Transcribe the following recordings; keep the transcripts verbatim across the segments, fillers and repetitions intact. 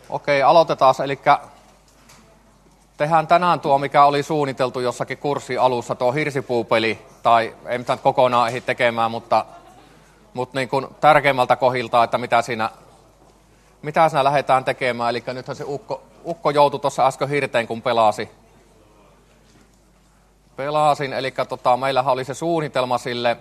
Okei, aloitetaan. Eli tehdään tänään tuo, mikä oli suunniteltu jossakin kurssin alussa, tuo hirsipuupeli, tai ei mitään kokonaan ehdi tekemään, mutta, mutta niin kuin tärkeimmältä kohilta, että mitä siinä, mitä siinä lähdetään tekemään. Eli nythän se ukko, ukko joutui tuossa äsken hirteen, kun pelasi. Pelasin, eli tota, meillähän oli se suunnitelma sille,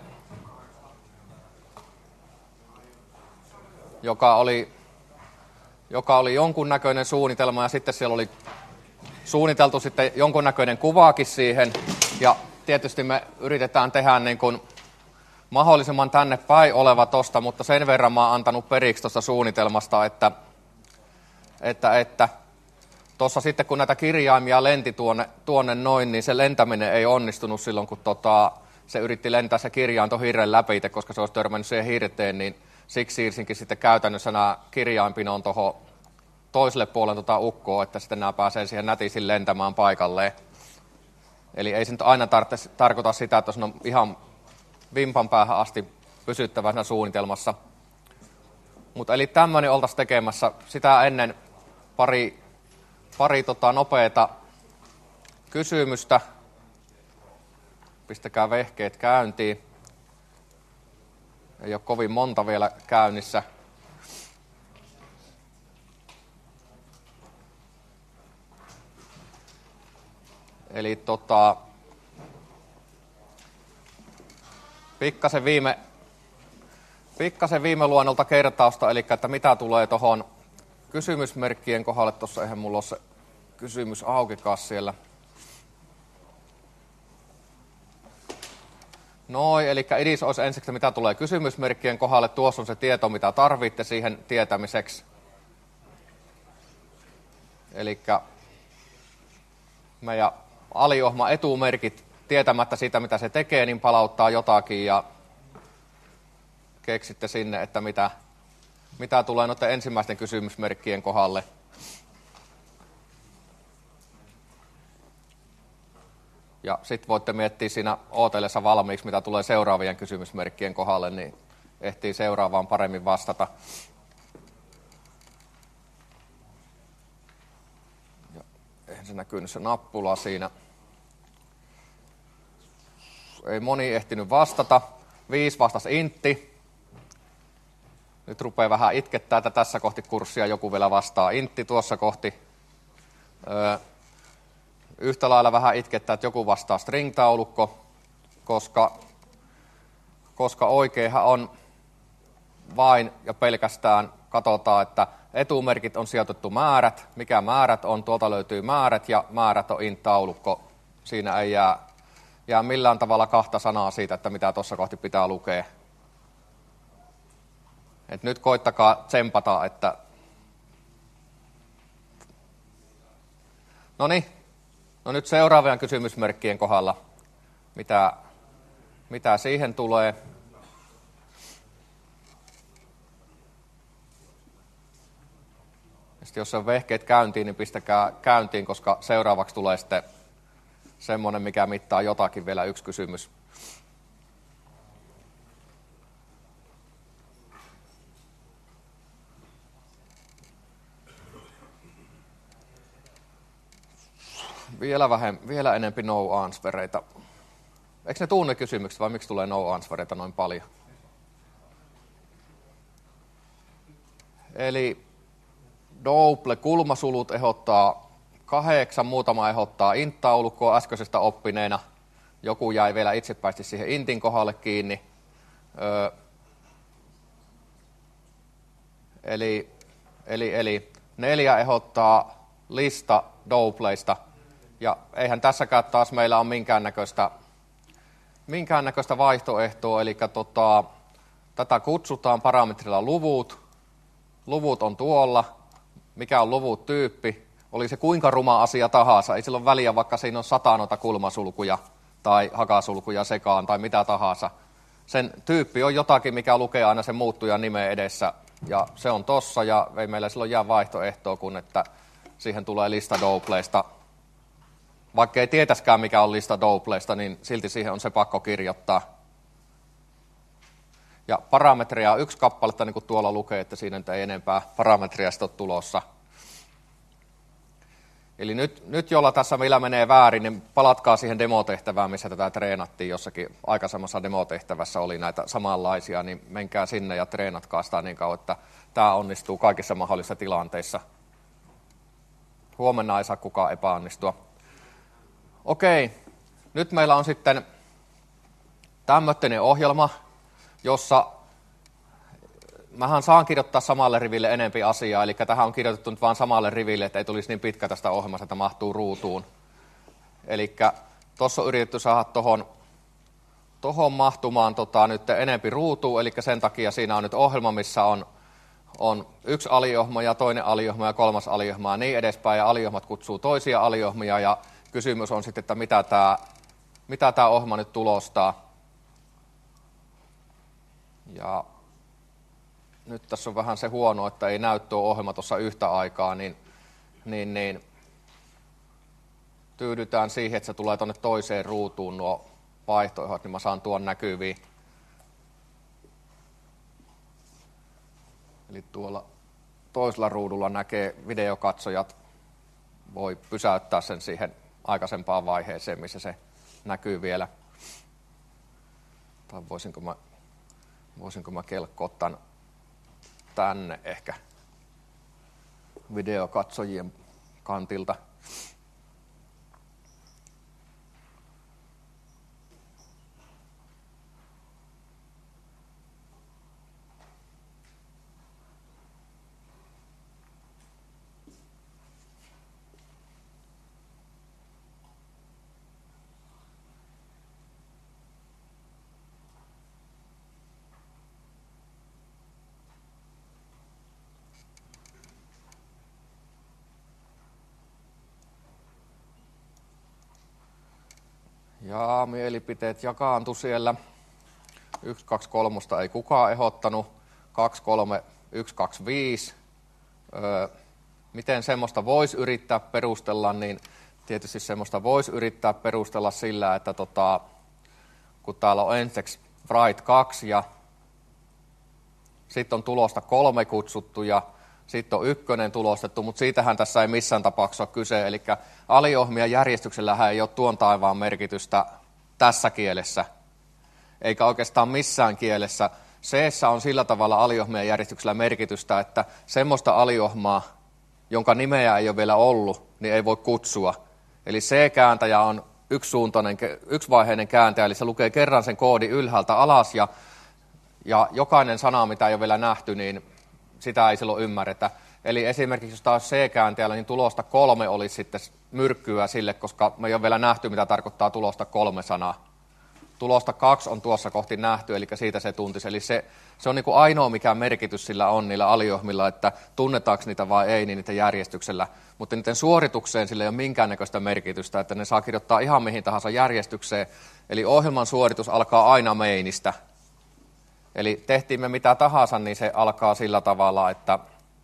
joka oli, joka oli jonkunnäköinen suunnitelma, ja sitten siellä oli suunniteltu sitten jonkunnäköinen kuvaakin siihen, ja tietysti me yritetään tehdä niin kuin mahdollisimman tänne päin oleva tosta, mutta sen verran mä oon antanut periksi tuosta suunnitelmasta, että että, että tuossa sitten kun näitä kirjaimia lenti tuonne, tuonne noin, niin se lentäminen ei onnistunut silloin, kun tota, se yritti lentää se kirjainto hirren läpi, koska se olisi törmännyt siihen hirteen, niin siksi siirsinkin sitten käytännössä nämä kirjainpinoon tuohon toiselle puolelle tuota ukkoa, että sitten nämä pääsee siihen nätisin lentämään paikalleen. Eli ei se nyt aina tarvitse, tarkoita sitä, että on ihan vimpan päähän asti pysyttävä siinä suunnitelmassa. Mutta eli tämmöinen oltaisiin tekemässä. Sitä ennen pari, pari tota nopeata kysymystä. Pistäkää vehkeet käyntiin. Ei ole kovin monta vielä käynnissä. Eli tota, pikkasen viime, pikkasen viime luonnolta kertausta, eli että mitä tulee tuohon kysymysmerkkien kohdalle. Tuossa eihän mulla ole se kysymys aukikaan siellä. Noin, eli idis olisi ensiksi, mitä tulee kysymysmerkkien kohdalle. Tuossa on se tieto, mitä tarvitte siihen tietämiseksi. Eli meidän aliohma etumerkit tietämättä sitä, mitä se tekee, niin palauttaa jotakin ja keksitte sinne, että mitä, mitä tulee noiden ensimmäisten kysymysmerkkien kohdalle. Ja sitten voitte miettiä siinä ootellessa valmiiksi, mitä tulee seuraavien kysymysmerkkien kohdalle, niin ehtii seuraavaan paremmin vastata. Ja eihän se näkynyt se nappula siinä. Ei moni ehtinyt vastata. Viisi vastasi intti. Nyt rupeaa vähän itkettää, että tässä kohti kurssia joku vielä vastaa intti tuossa kohti. Öö, yhtä lailla vähän itkettää, että joku vastaa string-taulukko, koska, koska oikeinhan on vain ja pelkästään katsotaan, että etumerkit on sijoitettu määrät. Mikä määrät on? Tuolta löytyy määrät ja määrät on int-taulukko. Siinä ei jää, jää millään tavalla kahta sanaa siitä, että mitä tuossa kohti pitää lukea. Et nyt koittakaa tsempata, että no niin, no nyt seuraavien kysymysmerkkien kohdalla, mitä, mitä siihen tulee. Ja sitten jos on vehkeet käyntiin, niin pistäkää käyntiin, koska seuraavaksi tulee sitten semmoinen, mikä mittaa jotakin, vielä yksi kysymys. Vielä, vähem, vielä enempi no-answereita. Eikö ne tunne kysymykset, vai miksi tulee no-answereita noin paljon? Eli double kulmasulut ehdottaa kahdeksan, muutama ehdottaa int-taulukkoa äskeisestä oppineena. Joku jäi vielä itsepäisesti siihen intin kohdalle kiinni. Öö, eli, eli, eli neljä ehdottaa lista doubleista. Ja eihän tässäkään taas meillä ole minkäännäköistä, minkäännäköistä vaihtoehtoa, eli tota, tätä kutsutaan parametrilla luvut. Luvut on tuolla. Mikä on luvut tyyppi? Oli se kuinka ruma asia tahansa. Ei sillä ole väliä, vaikka siinä on sata noita kulmasulkuja tai hakasulkuja sekaan tai mitä tahansa. Sen tyyppi on jotakin, mikä lukee aina sen muuttujan nimen edessä. Ja se on tossa, ja ei meillä silloin jää vaihtoehtoa, kun että siihen tulee lista doubleista. Vaikka ei tietäskään, mikä on lista doubleista, niin silti siihen on se pakko kirjoittaa. Ja parametreja on yksi kappaletta, niin kuin tuolla lukee, että siinä ei enempää parametreja sitten ole tulossa. Eli nyt, nyt jolla tässä meillä menee väärin, niin palatkaa siihen demotehtävään, missä tätä treenattiin jossakin aikaisemmassa demotehtävässä oli näitä samanlaisia, niin menkää sinne ja treenatkaa sitä niin kauan, että tämä onnistuu kaikissa mahdollisissa tilanteissa. Huomenna ei saa kukaan epäonnistua. Okei, nyt meillä on sitten tämmöinen ohjelma, jossa mähän saan kirjoittaa samalle riville enempi asiaa, eli tähän on kirjoitettu nyt vaan samalle riville, että ei tulisi niin pitkä tästä ohjelmasta, että mahtuu ruutuun. Eli tuossa on yritetty saada tuohon tohon mahtumaan tota, nyt enempi ruutuun, eli sen takia siinä on nyt ohjelma, missä on, on yksi aliohma ja toinen aliohma ja kolmas aliohma ja niin edespäin, ja aliohmat kutsuu toisia aliohmia, ja kysymys on sitten, että mitä tämä, mitä tämä ohjelma nyt tulostaa. Ja nyt tässä on vähän se huono, että ei näy tuo ohjelma tuossa yhtä aikaa, niin, niin, niin tyydytään siihen, että se tulee tuonne toiseen ruutuun nuo vaihtoehdot, niin mä saan tuon näkyviin. Eli tuolla toisella ruudulla näkee videokatsojat, voi pysäyttää sen siihen aikaisempaan vaiheeseen, missä se näkyy vielä. Tai voisinko mä, voisinko mä kelkkoa tämän tänne ehkä videokatsojien kantilta. Ja mielipiteet jakaantu siellä. yksi, kaksi, kolme ei kukaan ehdottanut. kaksi, kolme, yksi, kaksi, viisi. Öö, miten semmoista voisi yrittää perustella, niin tietysti semmoista voisi yrittää perustella sillä, että tota, kun täällä on ensiksi write kaksi ja sitten on tulosta kolme kutsuttu ja sitten on ykkönen tulostettu, mutta siitähän tässä ei missään tapauksessa ole kyse. Eli aliohmien järjestyksellähän ei ole tuon taivaan merkitystä tässä kielessä, eikä oikeastaan missään kielessä. C-ssä on sillä tavalla aliohmien järjestyksellä merkitystä, että semmoista aliohmaa, jonka nimeä ei ole vielä ollut, niin ei voi kutsua. Eli C-kääntäjä on yksisuuntainen, yksivaiheinen kääntäjä, eli se lukee kerran sen koodin ylhäältä alas, ja, ja jokainen sana, mitä ei ole vielä nähty, niin sitä ei silloin ymmärretä. Eli esimerkiksi jos taas C-kääntäjällä, niin tulosta kolme olisi sitten myrkkyä sille, koska me ei ole vielä nähty, mitä tarkoittaa tulosta kolme sanaa. Tulosta kaksi on tuossa kohti nähty, eli siitä se tuntisi. Eli se, se on niin kuin ainoa, mikä merkitys sillä on niillä aliohmilla, että tunnetaanko niitä vai ei, niin niiden järjestyksellä. Mutta niiden suoritukseen sillä ei ole minkäännäköistä merkitystä, että ne saa kirjoittaa ihan mihin tahansa järjestykseen. Eli ohjelman suoritus alkaa aina mainista. Eli tehtiin me mitä tahansa, niin se alkaa sillä tavalla, että,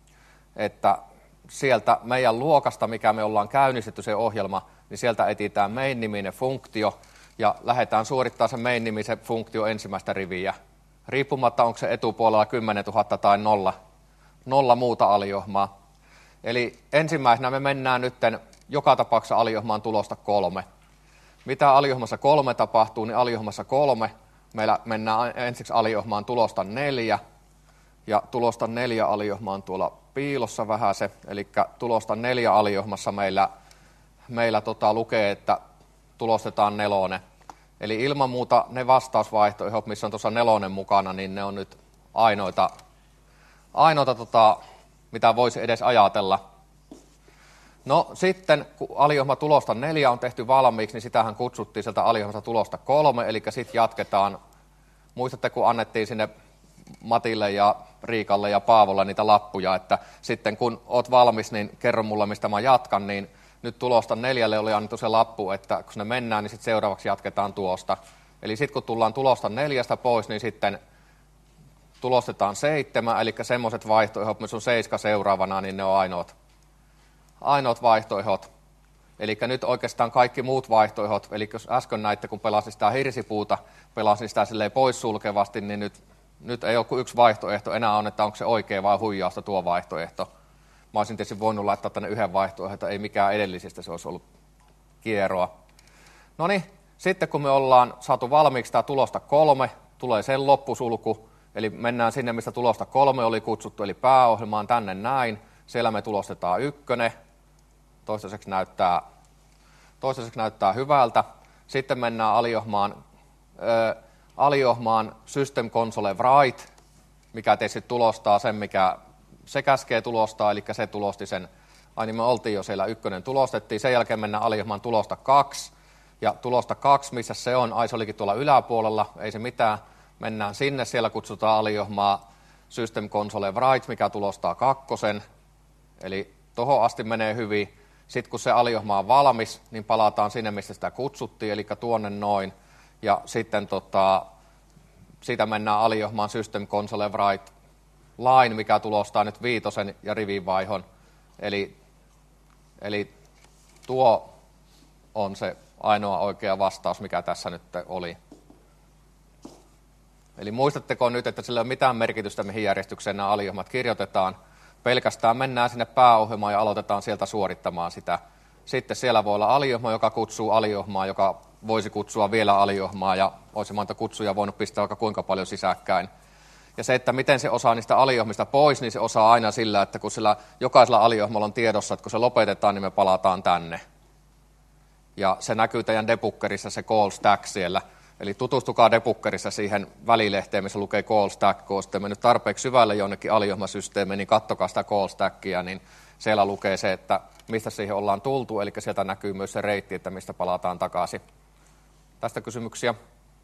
että sieltä meidän luokasta, mikä me ollaan käynnistetty se ohjelma, niin sieltä etsitään main-niminen funktio ja lähdetään suorittamaan se main-nimisen funktio ensimmäistä riviä. Riippumatta onko se etupuolella kymmenentuhatta tai nolla, nolla muuta aliohmaa. Eli ensimmäisenä me mennään nyt joka tapauksessa aliohmaan tulosta kolme. Mitä aliohmassa kolme tapahtuu, niin aliohmassa kolme meillä mennään ensiksi aliohmaan tulosta neljä, ja tulosta neljä aliohmaan tuolla piilossa vähän se, eli tulosta neljä aliohmassa meillä, meillä tota lukee, että tulostetaan nelonen. Eli ilman muuta ne vastausvaihtoehdot, missä on tuossa nelonen mukana, niin ne on nyt ainoita, ainoita tota, mitä voisi edes ajatella. No sitten, kun aliohma tulosta neljä on tehty valmiiksi, niin sitähän kutsuttiin sieltä aliohmasta tulosta kolme, eli sitten jatketaan. Muistatte, kun annettiin sinne Matille ja Riikalle ja Paavolle niitä lappuja, että sitten kun oot valmis, niin kerro mulle, mistä mä jatkan, niin nyt tulosta neljälle oli annettu se lappu, että kun ne mennään, niin sitten seuraavaksi jatketaan tuosta. Eli sitten kun tullaan tulosta neljästä pois, niin sitten tulostetaan seitsemän, eli semmoiset vaihtoehdot, missä on seiska seuraavana, niin ne on ainoat, ainoat vaihtoehdot. Eli nyt oikeastaan kaikki muut vaihtoehdot, eli jos äsken näitte, kun pelasin sitä hirsipuuta, pelasin sitä silleen poissulkevasti, niin nyt, nyt ei ole kuin yksi vaihtoehto enää on, että onko se oikea vai huijausta tuo vaihtoehto. Mä olisin tietysti voinut laittaa tänne yhden vaihtoehdon, että ei mikään edellisistä, se olisi ollut kierroa. No niin, sitten kun me ollaan saatu valmiiksi tämä tulosta kolme, tulee sen loppusulku, eli mennään sinne, mistä tulosta kolme oli kutsuttu, eli pääohjelmaan tänne näin. Siellä me tulostetaan ykkönen, toistaiseksi näyttää, toistaiseksi näyttää hyvältä. Sitten mennään aliohmaan, äh, aliohmaan System Console Write, mikä tietysti tulostaa sen, mikä se käskee tulostaa, eli se tulosti sen, ai niin me oltiin jo siellä, ykkönen tulostettiin, sen jälkeen mennään aliohmaan tulosta kaksi, ja tulosta kaksi, missä se on, ai se olikin tuolla yläpuolella, ei se mitään, mennään sinne, siellä kutsutaan aliohmaa System Console Write, mikä tulostaa kakkosen, eli tohon asti menee hyvin. Sitten kun se aliohma on valmis, niin palataan sinne, mistä sitä kutsuttiin, eli tuonne noin, ja sitten tota, siitä mennään aliohmaan System Console Write line, mikä tulostaa nyt viitosen ja rivivaihon, eli, eli tuo on se ainoa oikea vastaus, mikä tässä nyt oli. Eli muistatteko nyt, että sillä ei ole mitään merkitystä, mihin järjestykseen nämä aliohmat kirjoitetaan. Pelkästään mennään sinne pääohjelmaan ja aloitetaan sieltä suorittamaan sitä. Sitten siellä voi olla aliohma, joka kutsuu aliohmaa, joka voisi kutsua vielä aliohmaa, ja olisi monta kutsuja voinut pistää vaikka kuinka paljon sisäkkäin. Ja se, että miten se osaa niistä aliohmista pois, niin se osaa aina sillä, että kun sillä jokaisella aliohmalla on tiedossa, että kun se lopetetaan, niin me palataan tänne. Ja se näkyy teidän debuggerissa, se call stack siellä. Eli tutustukaa debuggerissa siihen välilehteen, missä lukee call stack, kun olette mennyt tarpeeksi syvälle jonnekin aliohmasysteemiin, niin kattokaa sitä call stackia, niin siellä lukee se, että mistä siihen ollaan tultu, eli sieltä näkyy myös se reitti, että mistä palataan takaisin. Tästä kysymyksiä?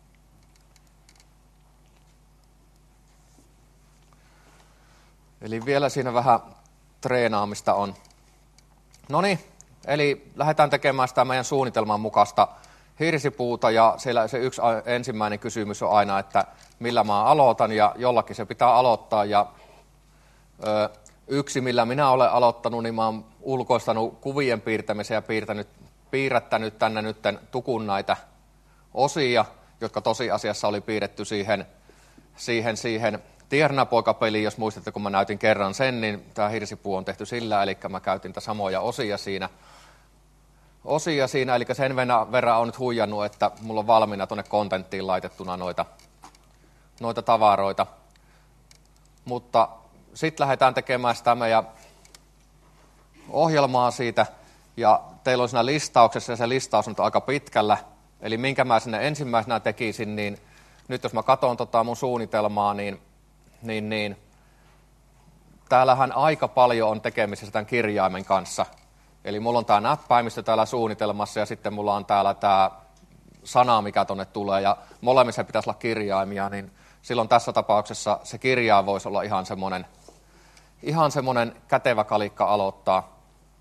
Eli vielä siinä vähän treenaamista on. No niin, eli lähdetään tekemään sitä meidän suunnitelman mukaista hirsipuuta, ja siellä se yksi ensimmäinen kysymys on aina, että millä mä aloitan, ja jollakin se pitää aloittaa, ja ö, yksi, millä minä olen aloittanut, niin mä oon ulkoistanut kuvien piirtämisen ja piirtänyt, piirrättänyt tänne nyt tukun näitä osia, jotka tosiasiassa oli piirretty siihen, siihen, siihen Tiernapoika-peliin, jos muistatte, kun mä näytin kerran sen, niin tämä hirsipuu on tehty sillä, eli mä käytin tätä samoja osia siinä, osia siinä, eli sen verran on nyt huijannut, että mulla on valmiina tuonne kontenttiin laitettuna noita, noita tavaroita. Mutta sitten lähdetään tekemään sitä meidän ohjelmaa siitä, ja teillä on siinä listauksessa, ja se listaus on aika pitkällä, eli minkä mä sinne ensimmäisenä tekisin, niin nyt jos mä katson tota mun suunnitelmaa, niin, niin, niin täällähän aika paljon on tekemisissä tämän kirjaimen kanssa. Eli mulla on tämä näppäimistö täällä suunnitelmassa, ja sitten mulla on täällä tämä sana, mikä tuonne tulee, ja molemmissa pitäisi olla kirjaimia, niin silloin tässä tapauksessa se kirjain voisi olla ihan semmoinen, ihan semmoinen kätevä kalikka aloittaa.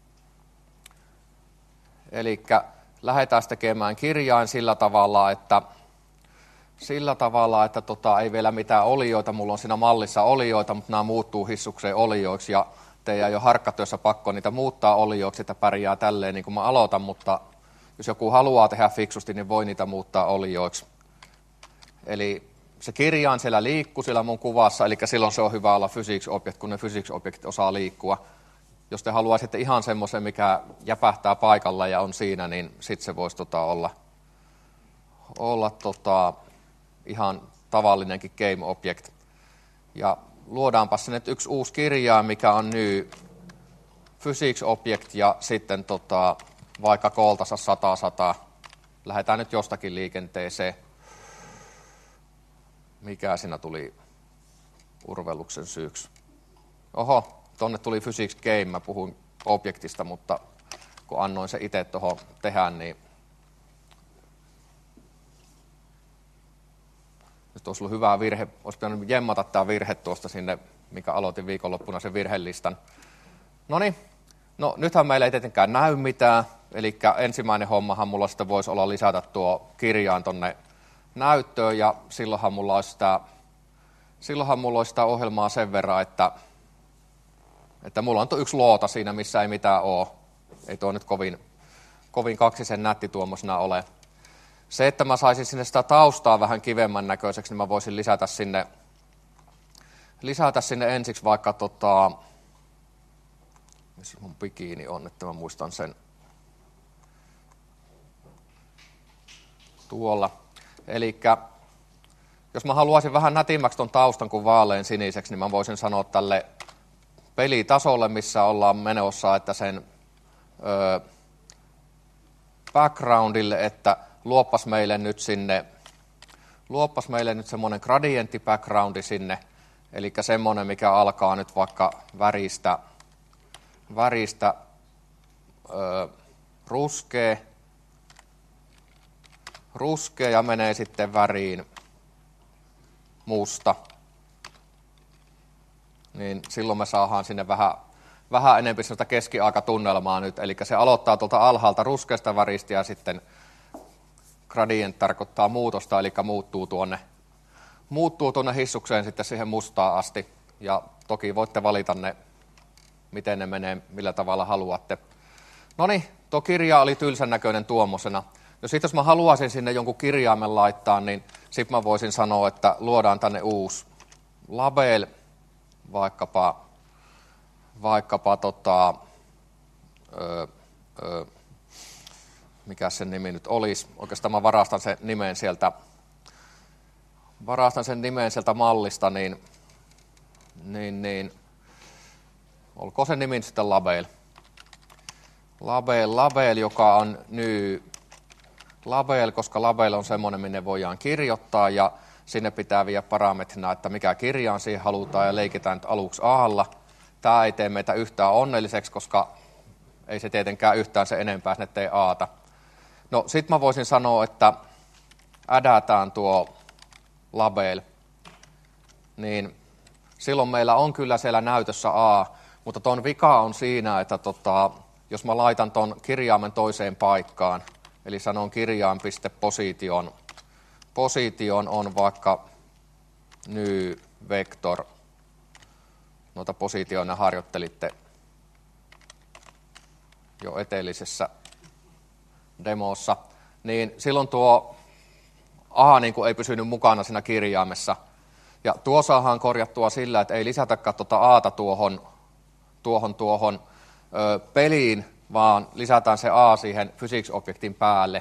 Eli lähdetään tekemään kirjain sillä tavalla, että, sillä tavalla, että tota, ei vielä mitään olioita, mulla on siinä mallissa olioita, mutta nämä muuttuu hissukseen olioiksi, ja teidän jo harkkatyössä pakko niitä muuttaa olioiksi, että pärjää tälleen niin kuin mä aloitan, mutta jos joku haluaa tehdä fiksusti, niin voi niitä muuttaa olioiksi. Eli se kirjain siellä liikkuu siellä mun kuvassa, eli silloin se on hyvä olla physics object, kun ne physics object osaa liikkua. Jos te haluaisitte ihan semmoisen, mikä jäpähtää paikalla ja on siinä, niin sitten se voisi tota olla, olla tota ihan tavallinenkin game object. Ja luodaanpa sinne yksi uusi kirjain, mikä on new physics object, ja sitten tota, vaikka kooltansa sata sata. Lähdetään nyt jostakin liikenteeseen. Mikä siinä tuli urvelluksen syyksi? Oho, tonne tuli physics game, mä puhuin objektista, mutta kun annoin se itse tuohon tehdä, niin nyt olisi ollut hyvä virhe, olisi pitänyt jemmata tämä virhe tuosta sinne, mikä aloitin viikonloppuna sen virhelistan. Noniin, no nythän meillä ei tietenkään näy mitään, eli ensimmäinen hommahan mulla sitten voisi olla lisätä tuo kirjain tonne näyttöön, ja silloinhan mulla olisi sitä, silloinhan mulla olisi sitä ohjelmaa sen verran, että, että mulla on yksi loota siinä, missä ei mitään ole. Ei tuo nyt kovin, kovin kaksisen nätti tuommoisena ole. Se, että mä saisin sinne sitä taustaa vähän kivemmän näköiseksi, niin mä voisin lisätä sinne, lisätä sinne ensiksi vaikka tota, Missä mun bikiini on, että mä muistan sen. Tuolla. Elikkä jos mä haluaisin vähän nätimmäksi ton taustan kuin vaalean siniseksi, niin mä voisin sanoa tälle pelitasolle, missä ollaan menossa, että sen ö, backgroundille, että luoppas meille nyt sinne, luoppas meille nyt semmoinen gradientti backgroundi sinne, eli semmoinen, mikä alkaa nyt vaikka väristä, väristä ö, ruskea, ruskea ja menee sitten väriin musta. Niin silloin me saadaan sinne vähän, vähän enemmän sellaista keskiaikatunnelmaa nyt. Eli se aloittaa tuolta alhaalta ruskeasta väristä ja sitten gradient tarkoittaa muutosta, eli muuttuu tuonne, muuttuu tuonne hissukseen sitten siihen mustaan asti. Ja toki voitte valita ne, miten ne menee, millä tavalla haluatte. No niin, tuo kirja oli tylsän näköinen tuommoisena. No sitten jos mä haluaisin sinne jonkun kirjaimen laittaa, niin sitten mä voisin sanoa, että luodaan tänne uusi label, vaikkapa, vaikkapa tota, ö, ö, mikä sen nimi nyt olisi. Oikeastaan mä varastan sen nimen sieltä, varastan sen nimen sieltä mallista, niin, niin, niin olkoon sen nimi sitten label. Label, label, joka on new label, koska label on semmoinen, minne voidaan kirjoittaa ja sinne pitää viedä parametrina, että mikä kirjaan siihen halutaan ja leikitään nyt aluksi A:lla. Tämä ei tee meitä yhtään onnelliseksi, koska ei se tietenkään yhtään se enempää sinne tee A:ta. No sit mä voisin sanoa, että ädätään tuo label, niin silloin meillä on kyllä siellä näytössä A, mutta ton vika on siinä, että tota, jos mä laitan ton kirjaimen toiseen paikkaan, eli sanon kirjain.position, position on vaikka new vector, noita positioina harjoittelitte jo edellisessä demossa, niin silloin tuo A niin kuin ei pysynyt mukana siinä kirjaimessa. Ja tuo saadaan korjattua sillä, että ei lisätäkään tuota A:ta tuohon, tuohon, tuohon ö, peliin, vaan lisätään se A siihen physics-objektin päälle.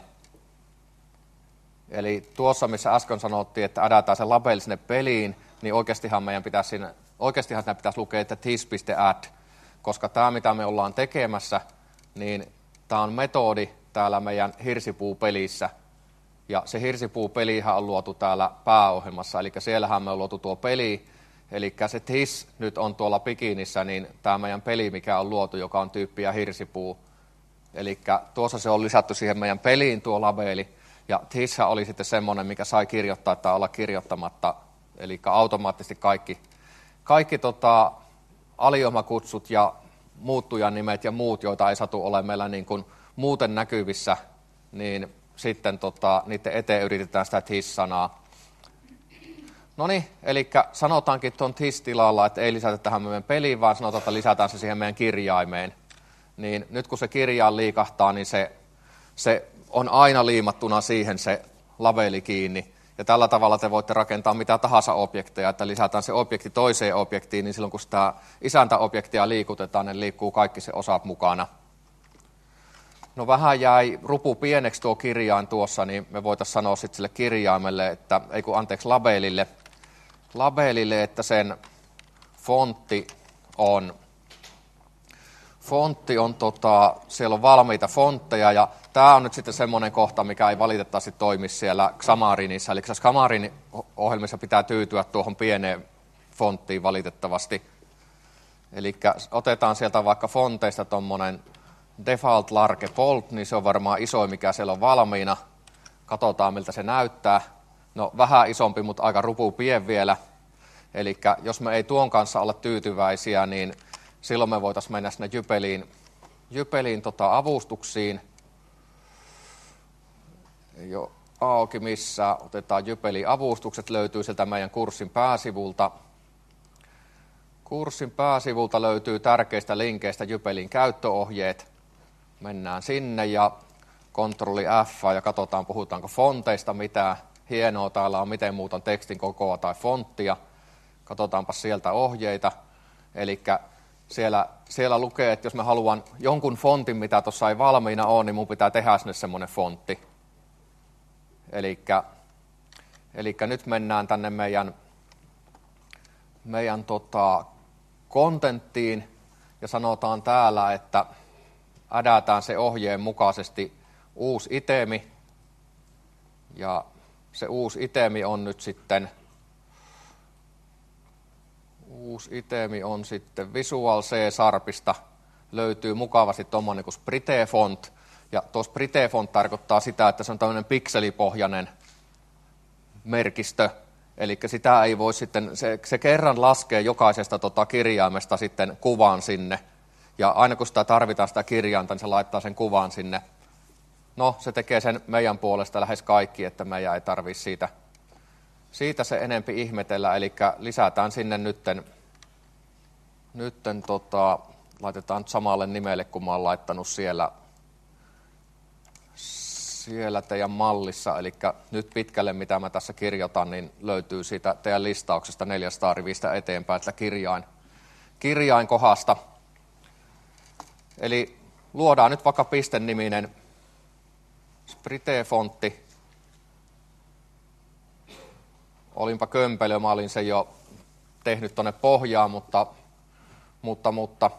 Eli tuossa, missä äsken sanottiin, että ädätään se label sinne peliin, niin oikeastihan meidän pitäisi, siinä, oikeastihan siinä pitäisi lukea, että this.add, koska tämä, mitä me ollaan tekemässä, niin tämä on metodi täällä meidän hirsipuupelissä. Ja se hirsipuupelihän on luotu täällä pääohjelmassa, eli siellähän me on luotu tuo peli, eli se this nyt on tuolla bikinissä, niin tämä meidän peli, mikä on luotu, joka on tyyppiä hirsipuu. Eli tuossa se on lisätty siihen meidän peliin tuo labeli, ja this oli sitten semmoinen, mikä sai kirjoittaa tai olla kirjoittamatta, eli automaattisesti kaikki, kaikki tota, aliohmakutsut ja muuttujan nimet ja muut, joita ei satu ole meillä niin kuin muuten näkyvissä, niin sitten tota, niiden eteen yritetään sitä this-sanaa. No niin, eli sanotaankin tuon this-tilalla, että ei lisätä tähän meidän peliin, vaan sanotaan, että lisätään se siihen meidän kirjaimeen. Niin nyt kun se kirjaan liikahtaa, niin se, se on aina liimattuna siihen se labeli kiinni. Ja tällä tavalla te voitte rakentaa mitä tahansa objekteja, että lisätään se objekti toiseen objektiin, niin silloin kun sitä isäntäobjektia liikutetaan, niin liikkuu kaikki se osat mukana. No vähän jäi rupu pieneksi tuo kirjain tuossa, niin me voitaisiin sanoa sitten sille kirjaimelle, että, ei kun anteeksi, labelille, labelille, että sen fontti on, fontti on tota, siellä on valmiita fontteja, ja tämä on nyt sitten semmoinen kohta, mikä ei valitettavasti toimi siellä Xamarinissa, eli Xamarin ohjelmissa pitää tyytyä tuohon pieneen fonttiin valitettavasti. Eli otetaan sieltä vaikka fonteista tuommoinen default large bold, niin se on varmaan isoin, mikä siellä on valmiina. Katsotaan, miltä se näyttää. No vähän isompi, mutta aika rupupien vielä. Eli jos me ei tuon kanssa olla tyytyväisiä, niin silloin me voitaisiin mennä sinne Jypeliin, Jypeliin tota avustuksiin. Ei ole auki missä. Otetaan Jypelin avustukset, löytyy sieltä meidän kurssin pääsivulta. Kurssin pääsivulta löytyy tärkeistä linkeistä Jypelin käyttöohjeet. Mennään sinne ja kontrolli F ja katsotaan, puhutaanko fonteista, mitä hienoa täällä on, miten muutan tekstin kokoa tai fonttia. Katsotaanpa sieltä ohjeita. Eli siellä, siellä lukee, että jos mä haluan jonkun fontin, mitä tuossa ei valmiina ole, niin mun pitää tehdä sinne semmoinen fontti. Elikkä, elikkä nyt mennään tänne meidän, meidän tota, kontenttiin ja sanotaan täällä, että ädätään se ohjeen mukaisesti uusi itemi. Ja se uusi itemi on nyt sitten, uusi itemi on sitten Visual C-Sharpista, löytyy mukavasti tuommoinen kuin Sprite-font. Ja tuo Sprite-font tarkoittaa sitä, että se on tämmöinen pikselipohjainen merkistö. Eli sitä ei voi sitten, se, se kerran laskee jokaisesta tota kirjaimesta sitten kuvan sinne. Ja aina kun sitä tarvitaan sitä kirjainta, niin se laittaa sen kuvan sinne. No, se tekee sen meidän puolesta lähes kaikki, että meidän ei tarvitse siitä, siitä se enempi ihmetellä. Eli lisätään sinne nytten, nytten tota, laitetaan samalle nimelle, kun mä oon laittanut siellä, siellä teidän mallissa. Eli nyt pitkälle, mitä mä tässä kirjoitan, niin löytyy siitä teidän listauksesta neljäsataa rivistä eteenpäin, että kirjain, kirjainkohdasta. Eli luodaan nyt vaikka piste-niminen Sprite-fontti. Olinpa kömpelö, mä olin sen jo tehnyt tuonne pohjaan, mutta, mutta, mutta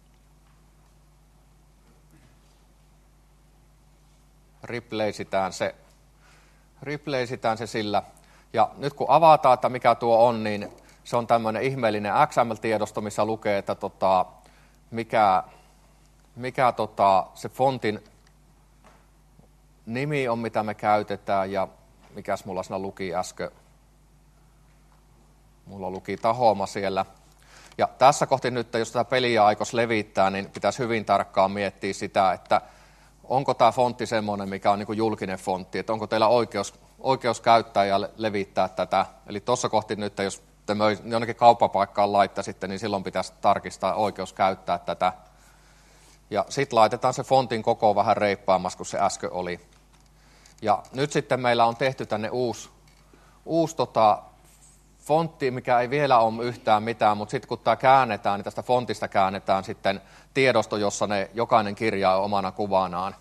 replaceitään se, replaceitään se sillä. Ja nyt kun avataan, että mikä tuo on, niin se on tämmöinen ihmeellinen X M L-tiedosto, missä lukee, että tota, mikä, mikä tota, se fontin nimi on, mitä me käytetään, ja mikäs mulla siinä luki äsken. Mulla luki Tahoma siellä. Ja tässä kohti nyt, jos tätä peliä aikoisi levittää, niin pitäisi hyvin tarkkaan miettiä sitä, että onko tämä fontti semmoinen, mikä on niin kuin julkinen fontti, että onko teillä oikeus, oikeus käyttää ja levittää tätä. Eli tuossa kohti nyt, jos te jonnekin kauppapaikkaan laittaisitte, niin silloin pitäisi tarkistaa oikeus käyttää tätä. Ja sitten laitetaan se fontin koko vähän reippaamassa, kun se äsken oli. Ja nyt sitten meillä on tehty tänne uusi, uusi tota, fontti, mikä ei vielä ole yhtään mitään, mutta sitten kun tämä käännetään, niin tästä fontista käännetään sitten tiedosto, jossa ne jokainen kirja on omana kuvanaan.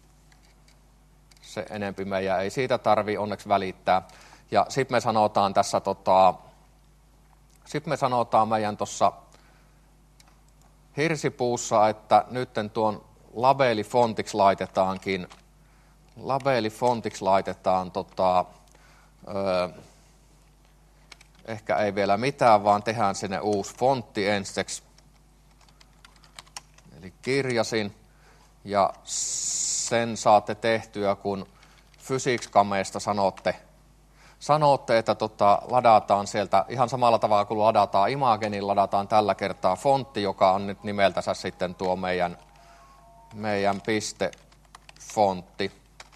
Se enempi meidän ei siitä tarvitse onneksi välittää. Ja sitten me sanotaan tässä, tota, sitten me sanotaan meidän tuossa hirsipuussa, että nytten tuon labelifontiksi laitetaankin, labelifontiksi laitetaan, tota, öö, ehkä ei vielä mitään, vaan tehdään sinne uusi fontti ensiksi. Eli kirjasin, ja sen saatte tehtyä, kun Physics-kameesta sanotte, sanotte että tota, ladataan sieltä ihan samalla tavalla kuin ladataan Imagen, niin ladataan tällä kertaa fontti, joka on nyt nimeltänsä sitten tuo meidän, meidän pistefontti.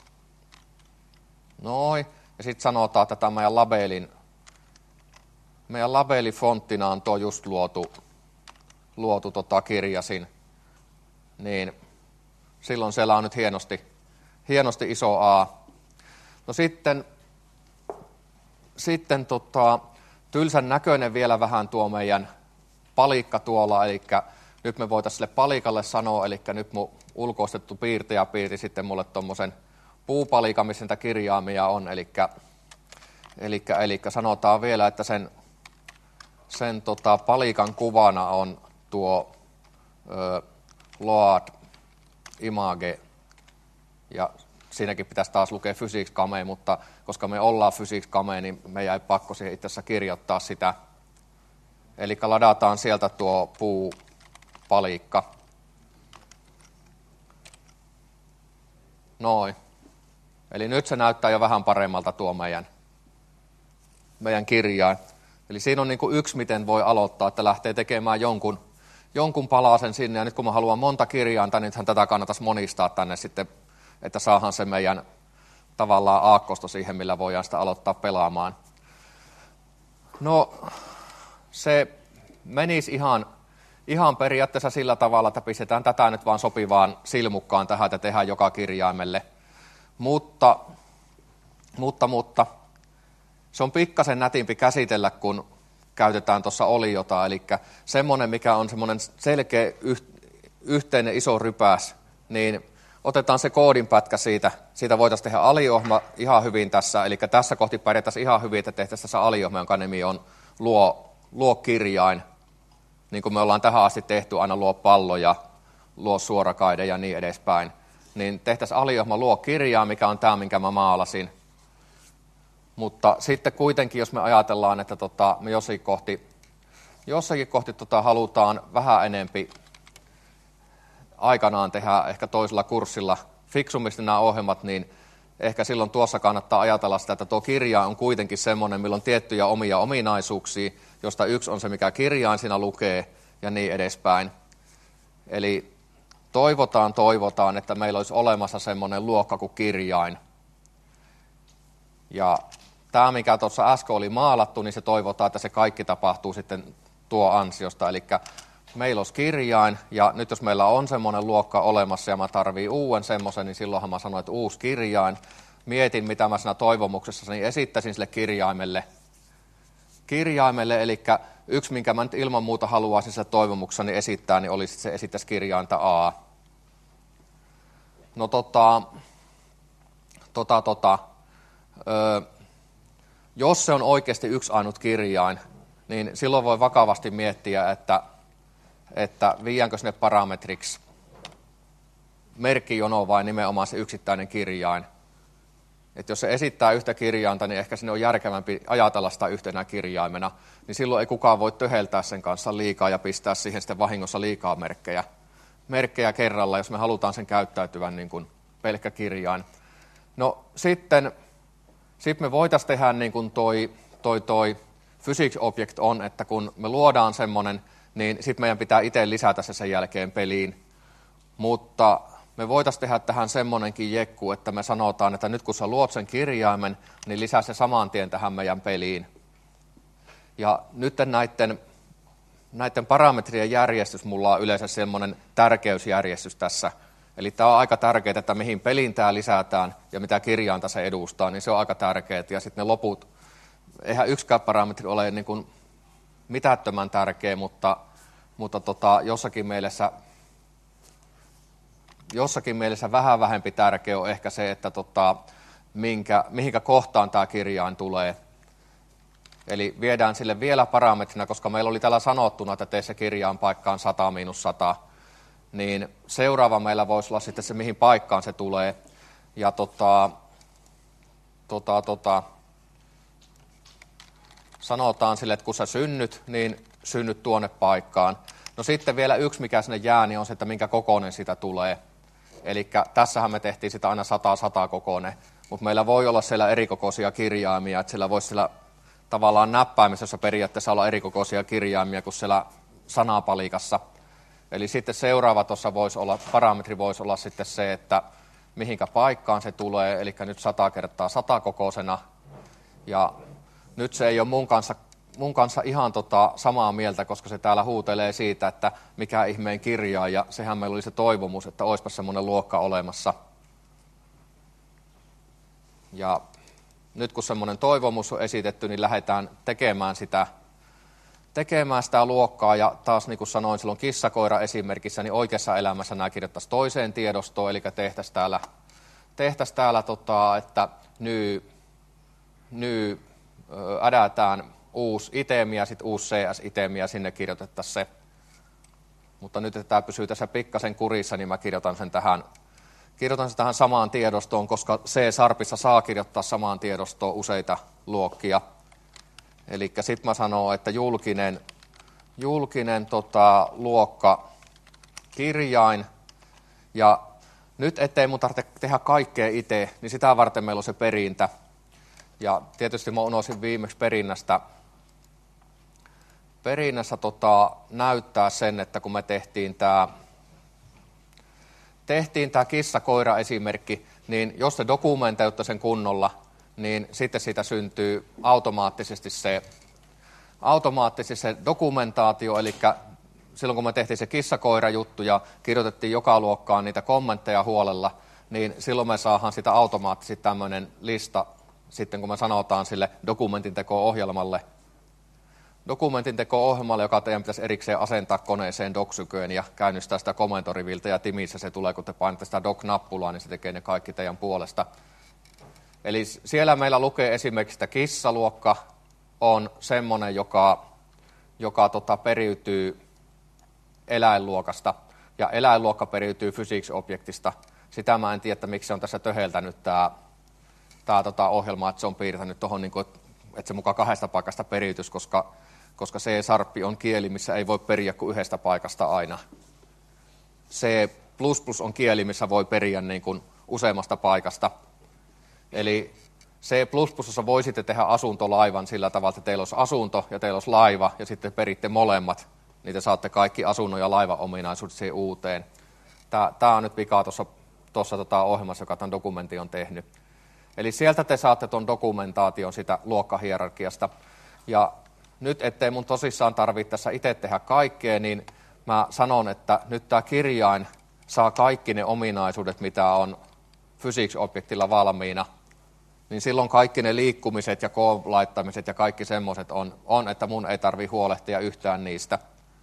Noin, ja sitten sanotaan, että tämä meidän labelin, meidän labelifonttina on tuo just luotu, luotu tota kirjasin, niin silloin siellä on nyt hienosti, hienosti iso A. No sitten, sitten tota, tylsän näköinen vielä vähän tuo meidän palikka tuolla, eli nyt me voitaisiin sille palikalle sanoa, eli nyt mun ulkoistettu piirtäjä piirti sitten mulle tuommoisen puupalikan, missä niitä kirjaimia on, eli, eli, eli sanotaan vielä, että sen, sen tota, palikan kuvana on tuo ö, load image, ja siinäkin pitäisi taas lukea Physics-kame, mutta koska me ollaan Physics-kame, niin meidän ei pakko siihen itse asiassa kirjoittaa sitä. Eli ladataan sieltä tuo puupalikka. Noin. Eli nyt se näyttää jo vähän paremmalta tuo meidän, meidän kirjain. Eli siinä on niin kuin yksi, miten voi aloittaa, että lähtee tekemään jonkun, jonkun palasen sinne. Ja nyt kun mä haluan monta kirjainta, niin nythän tätä kannattaisi monistaa tänne sitten, että saadaan se meidän tavallaan aakkosto siihen, millä voidaan sitä aloittaa pelaamaan. No, se menisi ihan, ihan periaatteessa sillä tavalla, että pistetään tätä nyt vaan sopivaan silmukkaan tähän, että tehdään joka kirjaimelle. Mutta, mutta, mutta se on pikkasen nätimpi käsitellä, kun käytetään tuossa oliota, eli semmoinen, mikä on semmoinen selkeä yhteinen iso rypäs, niin otetaan se koodinpätkä siitä, siitä voitaisiin tehdä aliohjelma ihan hyvin tässä, eli tässä kohti pärjätäisiin ihan hyvin, että tehtäisiin tässä aliohjelma, jonka nimi on luo, luo kirjain, niin kuin me ollaan tähän asti tehty, aina luo palloja, luo suorakaide ja niin edespäin, niin tehtäisiin aliohjelma luo kirjaa, mikä on tämä, minkä mä maalasin. Mutta sitten kuitenkin, jos me ajatellaan, että tota, me jossakin kohti, jossakin kohti tota, halutaan vähän enempi aikanaan tehdä ehkä toisella kurssilla fiksumista nämä ohjelmat, niin ehkä silloin tuossa kannattaa ajatella sitä, että tuo kirja on kuitenkin semmoinen, millä on tiettyjä omia ominaisuuksia, josta yksi on se, mikä kirjain siinä lukee ja niin edespäin. Eli toivotaan, toivotaan, että meillä olisi olemassa semmoinen luokka kuin kirjain. Ja tämä, mikä tuossa äsken oli maalattu, niin se toivotaan, että se kaikki tapahtuu sitten tuo ansiosta. Eli meillä olisi kirjain, ja nyt jos meillä on semmoinen luokka olemassa, ja mä tarviin uuden semmoisen, niin silloinhan mä sanoin, että uusi kirjain. Mietin, mitä mä siinä toivomuksessa niin esittäisin sille kirjaimelle. Kirjaimelle, eli yksi, minkä mä nyt ilman muuta haluaisin sille toivomuksessa niin esittää, niin olisi, että se esittäisi kirjainta A. No tota, tota, tota, öö, jos se on oikeasti yksi ainut kirjain, niin silloin voi vakavasti miettiä, että, että viiänkö sinne parametriksi merkkijono vai nimenomaan se yksittäinen kirjain. Että jos se esittää yhtä kirjainta, niin ehkä sinne on järkevämpi ajatella sitä yhtenä kirjaimena, niin silloin ei kukaan voi töheltää sen kanssa liikaa ja pistää siihen sitten vahingossa liikaa merkkejä. Merkkejä kerralla, jos me halutaan sen käyttäytyvän niin kuin pelkkä kirjain. No sitten sit me voitaisiin tehdä niin kuin toi, toi, toi physics object on, että kun me luodaan semmoinen, niin sitten meidän pitää itse lisätä se sen jälkeen peliin. Mutta me voitaisiin tehdä tähän semmoinenkin jekku, että me sanotaan, että nyt kun sä luot sen kirjaimen, niin lisää se saman tien tähän meidän peliin. Ja nyt näiden, näiden parametrien järjestys, mulla on yleensä semmoinen tärkeysjärjestys tässä. Eli tämä on aika tärkeää, että mihin peliin tämä lisätään ja mitä kirjainta se edustaa, niin se on aika tärkeää. Ja sitten ne loput, eihän yksikään parametri ole niin kuin mitättömän tärkeä, mutta, mutta tota, jossakin mielessä Jossakin mielessä vähän vähempi tärkeä on ehkä se, että tota, minkä, mihinkä kohtaan tämä kirjain tulee. Eli viedään sille vielä parametrina, koska meillä oli täällä sanottuna, että tee se kirjain paikkaan sata miinus sata, niin seuraava meillä voisi olla sitten se, mihin paikkaan se tulee. Ja tota, tota, tota, sanotaan sille, että kun sä synnyt, niin synnyt tuonne paikkaan. No sitten vielä yksi, mikä sinne jää, niin on se, että minkä kokoinen sitä tulee. Eli tässähän me tehtiin sitä aina sata sata kokoinen, mutta meillä voi olla siellä erikokoisia kirjaimia, että siellä voisi siellä tavallaan näppäimisessä periaatteessa olla erikokoisia kirjaimia kuin siellä sanapalikassa. Eli sitten seuraava tuossa voisi olla, parametri voisi olla sitten se, että mihinkä paikkaan se tulee, eli nyt sata kertaa sata kokoisena. Ja nyt se ei ole mun kanssa mun kanssa ihan tota samaa mieltä, koska se täällä huutelee siitä, että mikä ihmeen kirjaa, ja sehän meillä oli se toivomus, että olisipa semmoinen luokka olemassa. Ja nyt kun semmoinen toivomus on esitetty, niin lähdetään tekemään sitä, tekemään sitä luokkaa, ja taas niin kuin sanoin silloin kissakoira esimerkissä, niin oikeassa elämässä nämä kirjoittaisiin toiseen tiedostoon, eli tehtäisiin täällä, tehtäisiin täällä tota, että ny, ny ädätään uusi itemi ja sitten uusi C S-itemi ja sinne kirjoitettaisiin se. Mutta nyt, että tämä pysyy tässä pikkasen kurissa, niin mä kirjoitan sen tähän, kirjoitan sen tähän samaan tiedostoon, koska C-sharpissa saa kirjoittaa samaan tiedostoon useita luokkia. Eli sitten mä sanon, että julkinen, julkinen tota, luokka kirjain. Ja nyt ettei mun tarvitse tehdä kaikkea itse, niin sitä varten meillä on se perintä. Ja tietysti mä unohdin viimeksi perinnästä, perinnässä tota, näyttää sen, että kun me tehtiin tämä tehtiin tää kissa-koira-esimerkki, niin jos se dokumentoitte sen kunnolla, niin sitten siitä syntyy automaattisesti se, automaattisesti se dokumentaatio, eli silloin kun me tehtiin se kissa-koira-juttu ja kirjoitettiin joka luokkaan niitä kommentteja huolella, niin silloin me saadaan sitä automaattisesti tämmöinen lista, sitten kun me sanotaan sille dokumentin teko-ohjelmalle. dokumentin teko-ohjelmalle, joka teidän pitäisi erikseen asentaa koneeseen docsykeen ja käynnistää sitä komentoriviltä, ja Timissä se tulee, kun te painatte sitä doc-nappulaa, niin se tekee ne kaikki teidän puolesta. Eli siellä meillä lukee esimerkiksi, että kissaluokka on semmoinen, joka, joka tota, periytyy eläinluokasta, ja eläinluokka periytyy physics-objektista. Sitä mä en tiedä, että miksi se on tässä töheltänyt tämä, tämä tota, ohjelma, että se on piirtänyt tuohon, niin kuin, että se mukaan kahdesta paikasta periytys, koska, koska C-sarppi on kieli, missä ei voi periä kuin yhdestä paikasta aina. C plus plus on kieli, missä voi periä niin kuin useammasta paikasta. Eli C plus plus voisitte tehdä asuntolaivan sillä tavalla, että teillä olisi asunto ja teillä olisi laiva, ja sitten peritte molemmat, niin te saatte kaikki asunnon ja laivan ominaisuudet siihen uuteen. Tämä on nyt vika tuossa, tuossa tota ohjelmassa, joka tämän dokumentin on tehnyt. Eli sieltä te saatte tuon dokumentaation sitä luokkahierarkiasta. Ja nyt, ettei mun tosissaan tarvitse tässä itse tehdä kaikkea, niin mä sanon, että nyt tämä kirjain saa kaikki ne ominaisuudet, mitä on physics-objektilla valmiina. Niin silloin kaikki ne liikkumiset ja koon laittamiset ja kaikki semmoiset on, on, että mun ei tarvitse huolehtia yhtään niistä.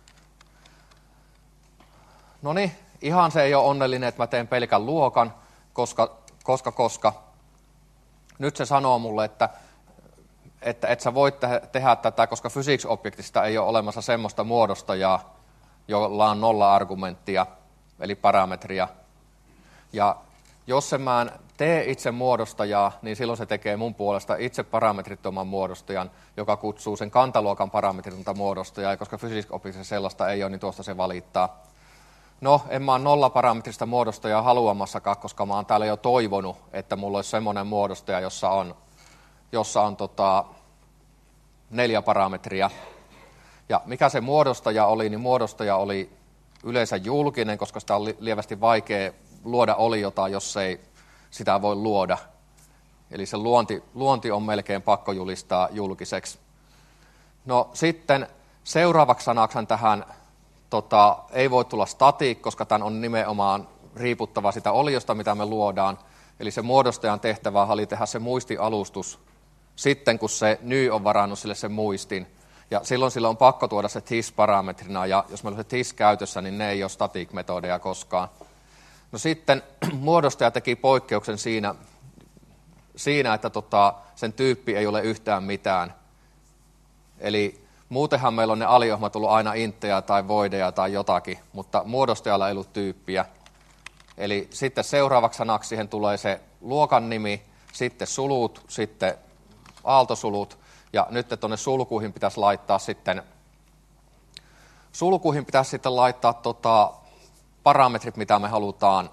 No niin, ihan se ei ole onnellinen, että mä teen pelkän luokan, koska, koska, koska nyt se sanoo mulle, että että et sä voit te- tehdä tätä, koska physics-objektista ei ole olemassa semmoista muodostajaa, jolla on nolla argumenttia, eli parametria. Ja jos mä en tee itse muodostajaa, niin silloin se tekee mun puolesta itse parametrittoman muodostajan, joka kutsuu sen kantaluokan parametritonta muodostajaa, ja koska physics-objektissa sellaista ei ole, niin tuosta se valittaa. No, en mä ole nollaparametrista muodostajaa haluamassakaan, koska mä oon täällä jo toivonut, että mulla olisi semmoinen muodostaja, jossa on, jossa on tota, neljä parametria. Ja mikä se muodostaja oli, niin muodostaja oli yleensä julkinen, koska sitä on lievästi vaikea luoda oliota, jos ei sitä voi luoda. Eli se luonti, luonti on melkein pakko julistaa julkiseksi. No sitten seuraavaksi sanaksi tähän tota, ei voi tulla static, koska tämän on nimenomaan riiputtava sitä oliosta, mitä me luodaan. Eli se muodostajan tehtävä oli tehdä se muistialustus sitten, kun se ny on varannut sille sen muistin. Ja silloin sillä on pakko tuoda se tis-parametrina, ja jos meillä on se tis käytössä, niin ne ei ole static-metodeja koskaan. No sitten muodostaja teki poikkeuksen siinä, siinä että tota, sen tyyppi ei ole yhtään mitään. Eli muutenhan meillä on ne aliohjelmat tullut aina inttejä tai voideja tai jotakin, mutta muodostajalla ei ollut tyyppiä. Eli sitten seuraavaksi sanaksi siihen tulee se luokan nimi, sitten sulut, sitten aaltosulut, ja nyt tuonne sulkuihin pitäisi laittaa sitten, sulkuihin pitäisi sitten laittaa tota, parametrit, mitä me halutaan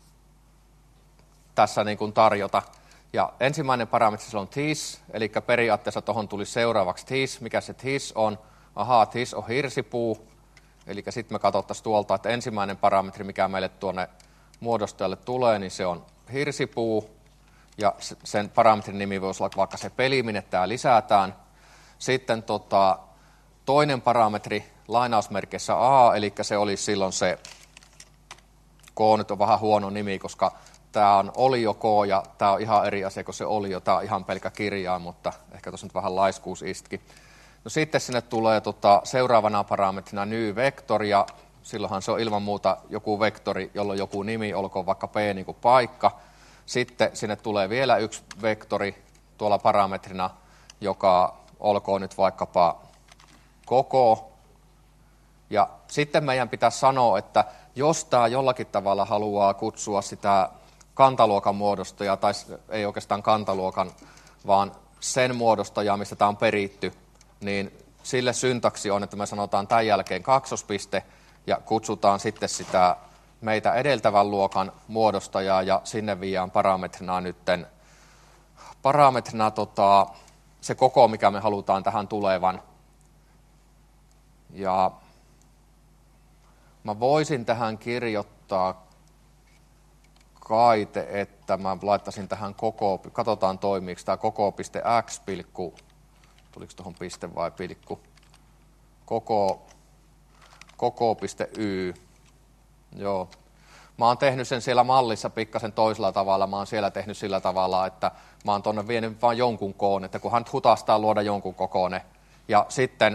tässä niin kuin tarjota. Ja ensimmäinen parametri se on tis, eli periaatteessa tuohon tuli seuraavaksi tis. Mikä se tis on? Ahaa, tis on hirsipuu. Eli sitten me katsottaisiin tuolta, että ensimmäinen parametri, mikä meille tuonne muodostajalle tulee, niin se on hirsipuu. Ja sen parametrin nimi voisi olla vaikka se peli, minne tämä lisätään. Sitten tota, toinen parametri lainausmerkeissä A, eli se olisi silloin se, K nyt on vähän huono nimi, koska tämä on olio K ja tämä on ihan eri asia kuin se olio. Tämä on ihan pelkkä kirjain, mutta ehkä tuossa nyt vähän laiskuus istki. No sitten sinne tulee tota, seuraavana parametrina ny-vektor, ja silloinhan se on ilman muuta joku vektori, jolla on joku nimi, olkoon vaikka p niin kuin paikka. Sitten sinne tulee vielä yksi vektori tuolla parametrina, joka olkoon nyt vaikkapa koko. Ja sitten meidän pitäisi sanoa, että jos tämä jollakin tavalla haluaa kutsua sitä kantaluokan muodostajaa, tai ei oikeastaan kantaluokan, vaan sen muodostajaa, mistä tämä on peritty, niin sille syntaksi on, että me sanotaan tämän jälkeen kaksospiste, ja kutsutaan sitten sitä meitä edeltävän luokan muodostajaa, ja sinne viiään parametrina nytten, parametrina tota, se koko, mikä me halutaan tähän tulevan. Ja mä voisin tähän kirjoittaa kaite, että mä laittaisin tähän koko, katsotaan toimiiko tämä koko.x pilkku, tuliko tuohon piste vai pilkku, koko, koko.y, joo. Mä oon tehnyt sen siellä mallissa pikkasen toisella tavalla, mä oon siellä tehnyt sillä tavalla, että mä oon tuonne vienyt vain jonkun koon, että kun hän hutastaa luoda jonkun kokoinen, ja sitten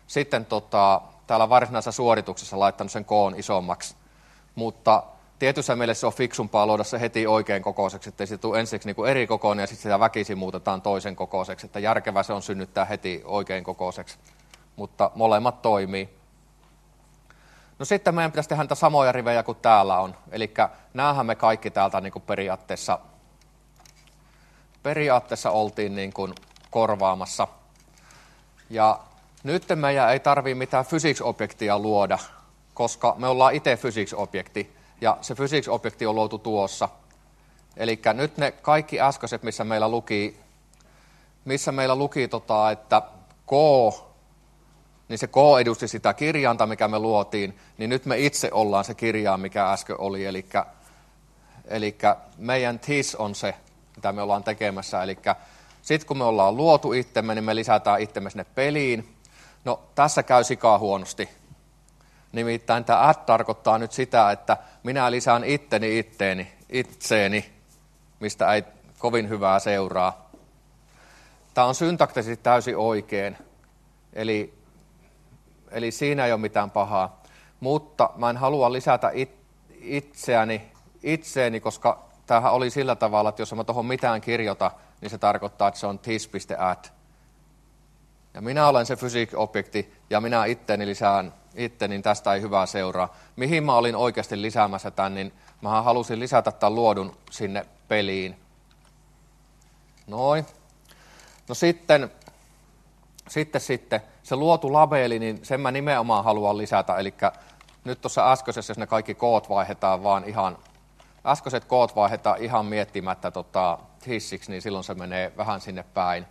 sitten tota, täällä varsinaisessa suorituksessa laittanut sen koon isommaksi. Mutta tietyssä mielessä se on fiksumpaa luoda se heti oikein kokoiseksi, ettei se tule ensiksi niin kuin eri kokoinen ja sitten sitä väkisin muutetaan toisen kokoiseksi. Että järkevää se on synnyttää heti oikein kokoiseksi, mutta molemmat toimii. No sitten meidän pitäisi tehdä niitä samoja rivejä kuin täällä on. Eli näähän me kaikki täältä niin kuin periaatteessa, periaatteessa oltiin niin kuin korvaamassa. Ja nyt meidän ei tarvitse mitään physics-objektia luoda, koska me ollaan itse physics-objekti. Ja se physics-objekti on luotu tuossa. Eli nyt ne kaikki äskeiset, missä meillä luki, missä meillä luki tota, että K, niin se K edusti sitä kirjainta, mikä me luotiin, niin nyt me itse ollaan se kirjain, mikä äsken oli. Eli, eli meidän this on se, mitä me ollaan tekemässä. Eli sitten kun me ollaan luotu itsemme, niin me lisätään itsemme sinne peliin. No tässä käy sikaa huonosti. Nimittäin tämä add tarkoittaa nyt sitä, että minä lisään itteni itteeni, itseeni, mistä ei kovin hyvää seuraa. Tämä on syntaktisesti täysin oikein, eli, eli siinä ei ole mitään pahaa. Mutta mä en halua lisätä it, itseäni, itseeni, koska tämähän oli sillä tavalla, että jos mä tuohon mitään kirjoita, niin se tarkoittaa, että se on this.add. Ja minä olen se physics-objekti ja minä itteeni lisään itse, niin tästä ei hyvää seuraa. Mihin mä olin oikeasti lisäämässä tämän, niin mä halusin lisätä tämän luodun sinne peliin. Noin. No sitten, sitten, sitten se luotu labeli, niin sen mä nimenomaan haluan lisätä. Eli nyt tuossa äskeisessä, jos ne kaikki koot vaihdetaan vaan ihan, äskeiset koot vaihdetaan ihan miettimättä tota, hissiksi, niin silloin se menee vähän sinne päin.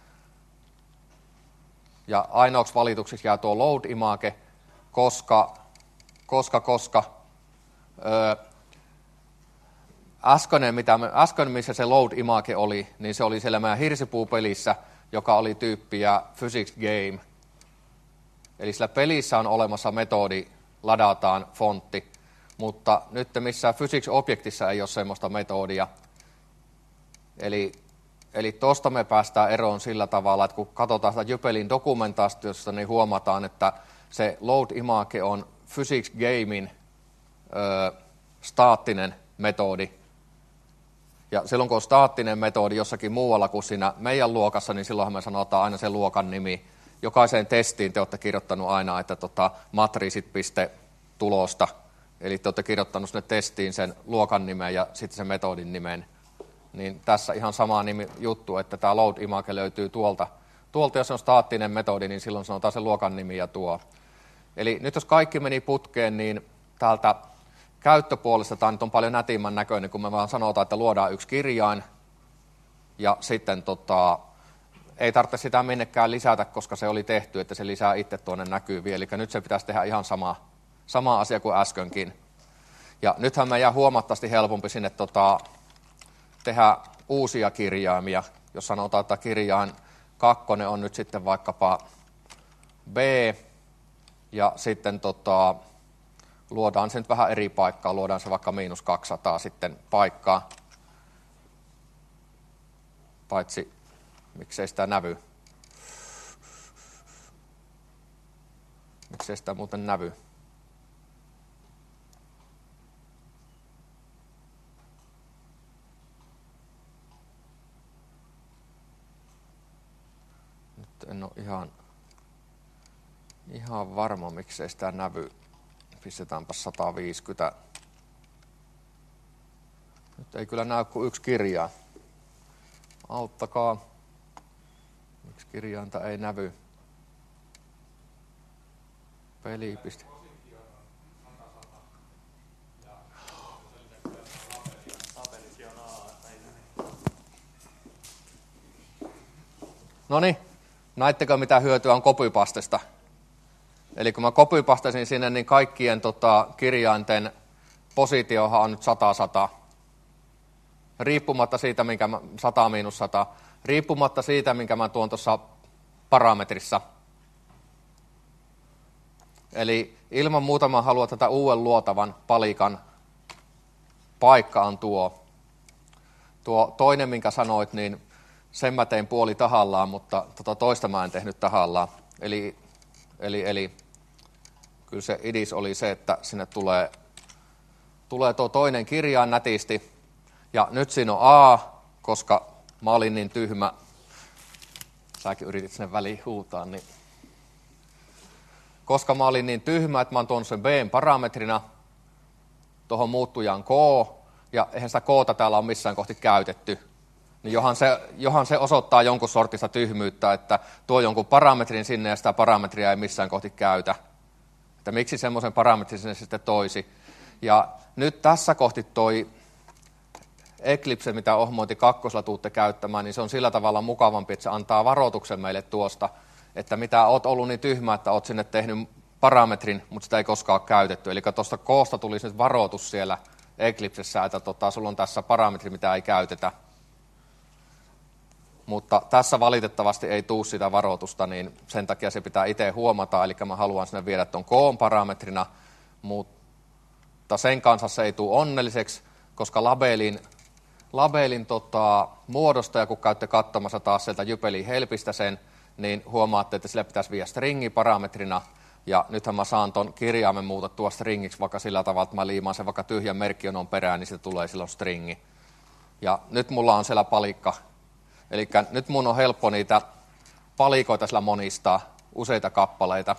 Ja ainoaksi valituksiksi jää tuo load image, koska, koska, koska öö, äskeinen, mitä me, äsken, missä se load image oli, niin se oli siellä meidän hirsipuupelissä, joka oli tyyppiä physics game. Eli sillä pelissä on olemassa metodi, ladataan fontti, mutta nyt missään physics-objektissa ei ole semmoista metodia. Eli Eli tuosta me päästään eroon sillä tavalla, että kun katsotaan sitä Jypelin dokumentaatiosta, niin huomataan, että se load image on physics gamein ö, staattinen metodi. Ja silloin kun on staattinen metodi jossakin muualla kuin siinä meidän luokassa, niin silloinhan me sanotaan aina se luokan nimi. Jokaiseen testiin te olette kirjoittanut aina, että tota, matriisit piste tulosta. Eli te olette kirjoittanut sinne testiin sen luokan nimen ja sitten sen metodin nimen. Niin tässä ihan sama nimi juttu, että tämä load image löytyy tuolta. Tuolta, jos on staattinen metodi, niin silloin sanotaan se luokan nimi ja tuo. Eli nyt jos kaikki meni putkeen, niin täältä käyttöpuolesta tämä nyt on paljon nätimmän näköinen, kun me vaan sanotaan, että luodaan yksi kirjain. Ja sitten tota, ei tarvitse sitä minnekään lisätä, koska se oli tehty, että se lisää itse tuonne näkyviin. Eli nyt se pitäisi tehdä ihan sama, sama asia kuin äskenkin. Ja nythän me jää huomattavasti helpompi sinne tota, tehdä uusia kirjaimia, jos sanotaan, että kirjain kakkonen on nyt sitten vaikkapa B, ja sitten tota, luodaan se nyt vähän eri paikkaa, luodaan se vaikka miinus kaksisataa sitten paikkaa, paitsi miksei sitä nävy. Miksei sitä muuten nävy. En ole ihan, ihan varma, miksei sitä nävy. Pistetäänpä sata viisikymmentä. Nyt ei kyllä näy kuin yksi kirja. Auttakaa. Miksi kirjainta ei nävy? Pelipiste. Noniin. Näittekö, mitä hyötyä on copypastesta? Eli kun mä copypastasin sinne, niin kaikkien tota, kirjainten positiohan on nyt sata sata. Riippumatta siitä, minkä mä, sata miinus sata. Riippumatta siitä, minkä mä tuon tuossa parametrissa. Eli ilman muuta mä haluan tätä uuden luotavan palikan paikka on tuo. Tuo toinen, minkä sanoit, niin sen mä tein puoli tahallaan, mutta tota toista mä en tehnyt tahallaan. Eli, Eli, eli kyllä se idis oli se, että sinne tulee, tulee tuo toinen kirjain nätisti. Ja nyt siinä on A, koska mä olin niin tyhmä. Säkin yritit sinne väliin huutaa. Niin. Koska mä olin niin tyhmä, että mä oon tuonut sen B:n parametrina tuohon muuttujaan K. Ja eihän sitä K:ta täällä ole missään kohti käytetty. Niin johan se, johan se osoittaa jonkun sortista tyhmyyttä, että tuo jonkun parametrin sinne ja sitä parametria ei missään kohti käytä. Että miksi semmoisen parametrin sinne sitten toisi. Ja nyt tässä kohti toi Eclipse, mitä Ohmointi kakkosella tuutte käyttämään, niin se on sillä tavalla mukavampi, että se antaa varoituksen meille tuosta, että mitä oot ollut niin tyhmä, että oot sinne tehnyt parametrin, mutta sitä ei koskaan ole käytetty. Eli tuosta koosta tulisi nyt varoitus siellä Eclipsessä, että tota, sulla on tässä parametri, mitä ei käytetä. Mutta tässä valitettavasti ei tule sitä varoitusta, niin sen takia se pitää itse huomata, eli mä haluan sinne viedä tuon koon parametrina, mutta sen kanssa se ei tule onnelliseksi, koska labelin, labelin tota, muodostaja, kun käytte katsomassa taas sieltä Jypelin helpistä sen, niin huomaatte, että sille pitäisi viedä stringi parametrina, ja nythän mä saan ton kirjaimen muutettua stringiksi vaikka sillä tavalla, että mä liimaan sen vaikka tyhjän merkkionon perään, niin se tulee silloin stringi. Ja nyt mulla on siellä palikka. Eli nyt mun on helppo niitä palikoita sillä monistaa, useita kappaleita.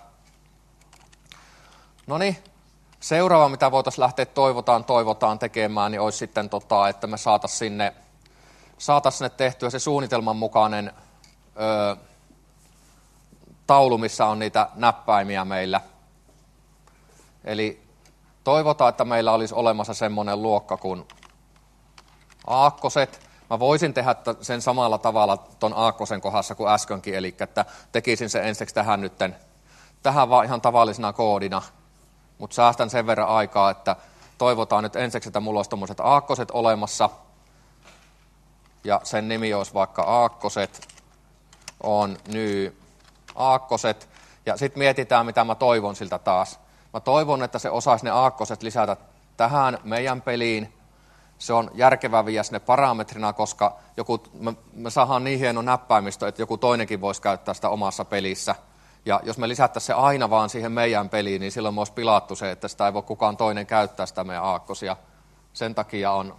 No niin, seuraava mitä voitaisiin lähteä toivotaan, toivotaan tekemään, niin olisi sitten, tota, että me saataisiin sinne, saatais sinne tehtyä se suunnitelman mukainen ö, taulu, missä on niitä näppäimiä meillä. Eli toivotaan, että meillä olisi olemassa semmoinen luokka kuin aakkoset. Mä voisin tehdä sen samalla tavalla ton aakkosen kohdassa kuin äskenkin, eli että tekisin sen ensiksi tähän nytten, tähän vaan ihan tavallisena koodina, mutta säästän sen verran aikaa, että toivotaan nyt ensiksi, että mulla olisi tommoset aakkoset olemassa, ja sen nimi olisi vaikka aakkoset on new aakkoset, ja sitten mietitään, mitä mä toivon siltä taas. Mä toivon, että se osaisi ne aakkoset lisätä tähän meidän peliin. Se on järkevää viedä sinne parametrina, koska joku, me, me saadaan niin hieno näppäimistö, että joku toinenkin voisi käyttää sitä omassa pelissä. Ja jos me lisättäisiin se aina vaan siihen meidän peliin, niin silloin me olisi pilattu se, että sitä ei voi kukaan toinen käyttää sitä meidän aakkosia. Sen takia on,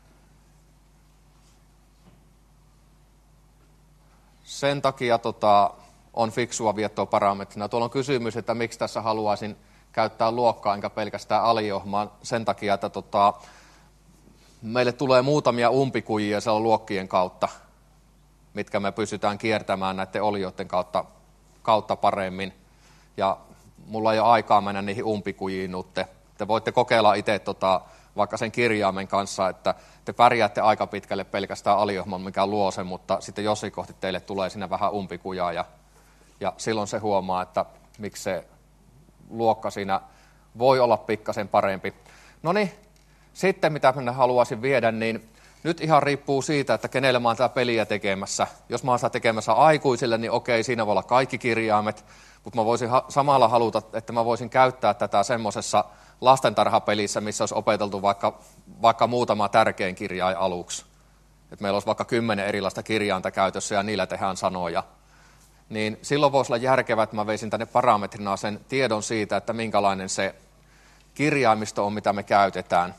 sen takia tota, on fiksua viettoa parametrina. Tuolla on kysymys, että miksi tässä haluaisin käyttää luokkaa enkä pelkästään aliohmaa sen takia, että tota, meille tulee muutamia umpikujia siellä luokkien kautta, mitkä me pystytään kiertämään näiden olioiden kautta, kautta paremmin. Ja mulla ei ole aikaa mennä niihin umpikujiin nyt. Te voitte kokeilla itse tota, vaikka sen kirjaimen kanssa, että te pärjäätte aika pitkälle pelkästään aliohman, mikä luo sen, mutta sitten jossain kohti teille tulee sinne vähän umpikujaa ja, ja silloin se huomaa, että miksi se luokka siinä voi olla pikkasen parempi. No niin. Sitten mitä minä haluaisin viedä, niin nyt ihan riippuu siitä, että kenelle mä oon tätä peliä tekemässä. Jos mä oon sitä tekemässä aikuisille, niin okei, siinä voi olla kaikki kirjaimet, mutta mä voisin ha- samalla haluta, että mä voisin käyttää tätä semmoisessa lastentarhapelissä, missä olisi opeteltu vaikka, vaikka muutama tärkein kirjain aluksi. Että meillä olisi vaikka kymmenen erilaista kirjainta käytössä ja niillä tehdään sanoja. Niin silloin voisi olla järkevää, että mä veisin tänne parametrina sen tiedon siitä, että minkälainen se kirjaimisto on, mitä me käytetään.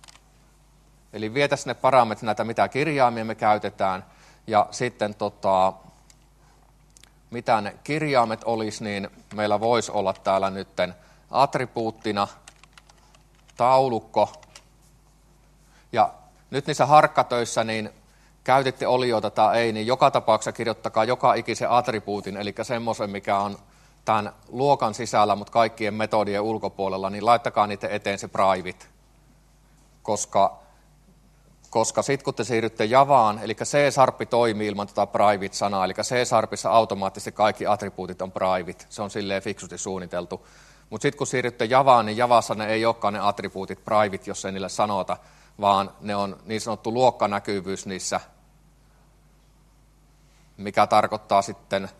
Eli vietä sinne parametrina, että mitä kirjaimia me käytetään, ja sitten tota, mitä ne kirjaimet olisi, niin meillä voisi olla täällä nytten attribuuttina taulukko, ja nyt niissä harkkatöissä, niin käytitte olioita tai ei, niin joka tapauksessa kirjoittakaa joka ikisen attribuutin, eli semmoisen, mikä on tämän luokan sisällä, mutta kaikkien metodien ulkopuolella, niin laittakaa niiden eteen se private, koska Koska sitten kun te siirrytte Javaan, eli C-sharp toimii ilman tuota private-sanaa, eli C-sharpissa automaattisesti kaikki attribuutit on private, se on silleen fiksusti suunniteltu. Mutta sitten kun siirrytte Javaan, niin Javassa ne ei olekaan ne attribuutit private, jos ei niille sanota, vaan ne on niin sanottu luokkanäkyvyys niissä, mikä tarkoittaa sitten,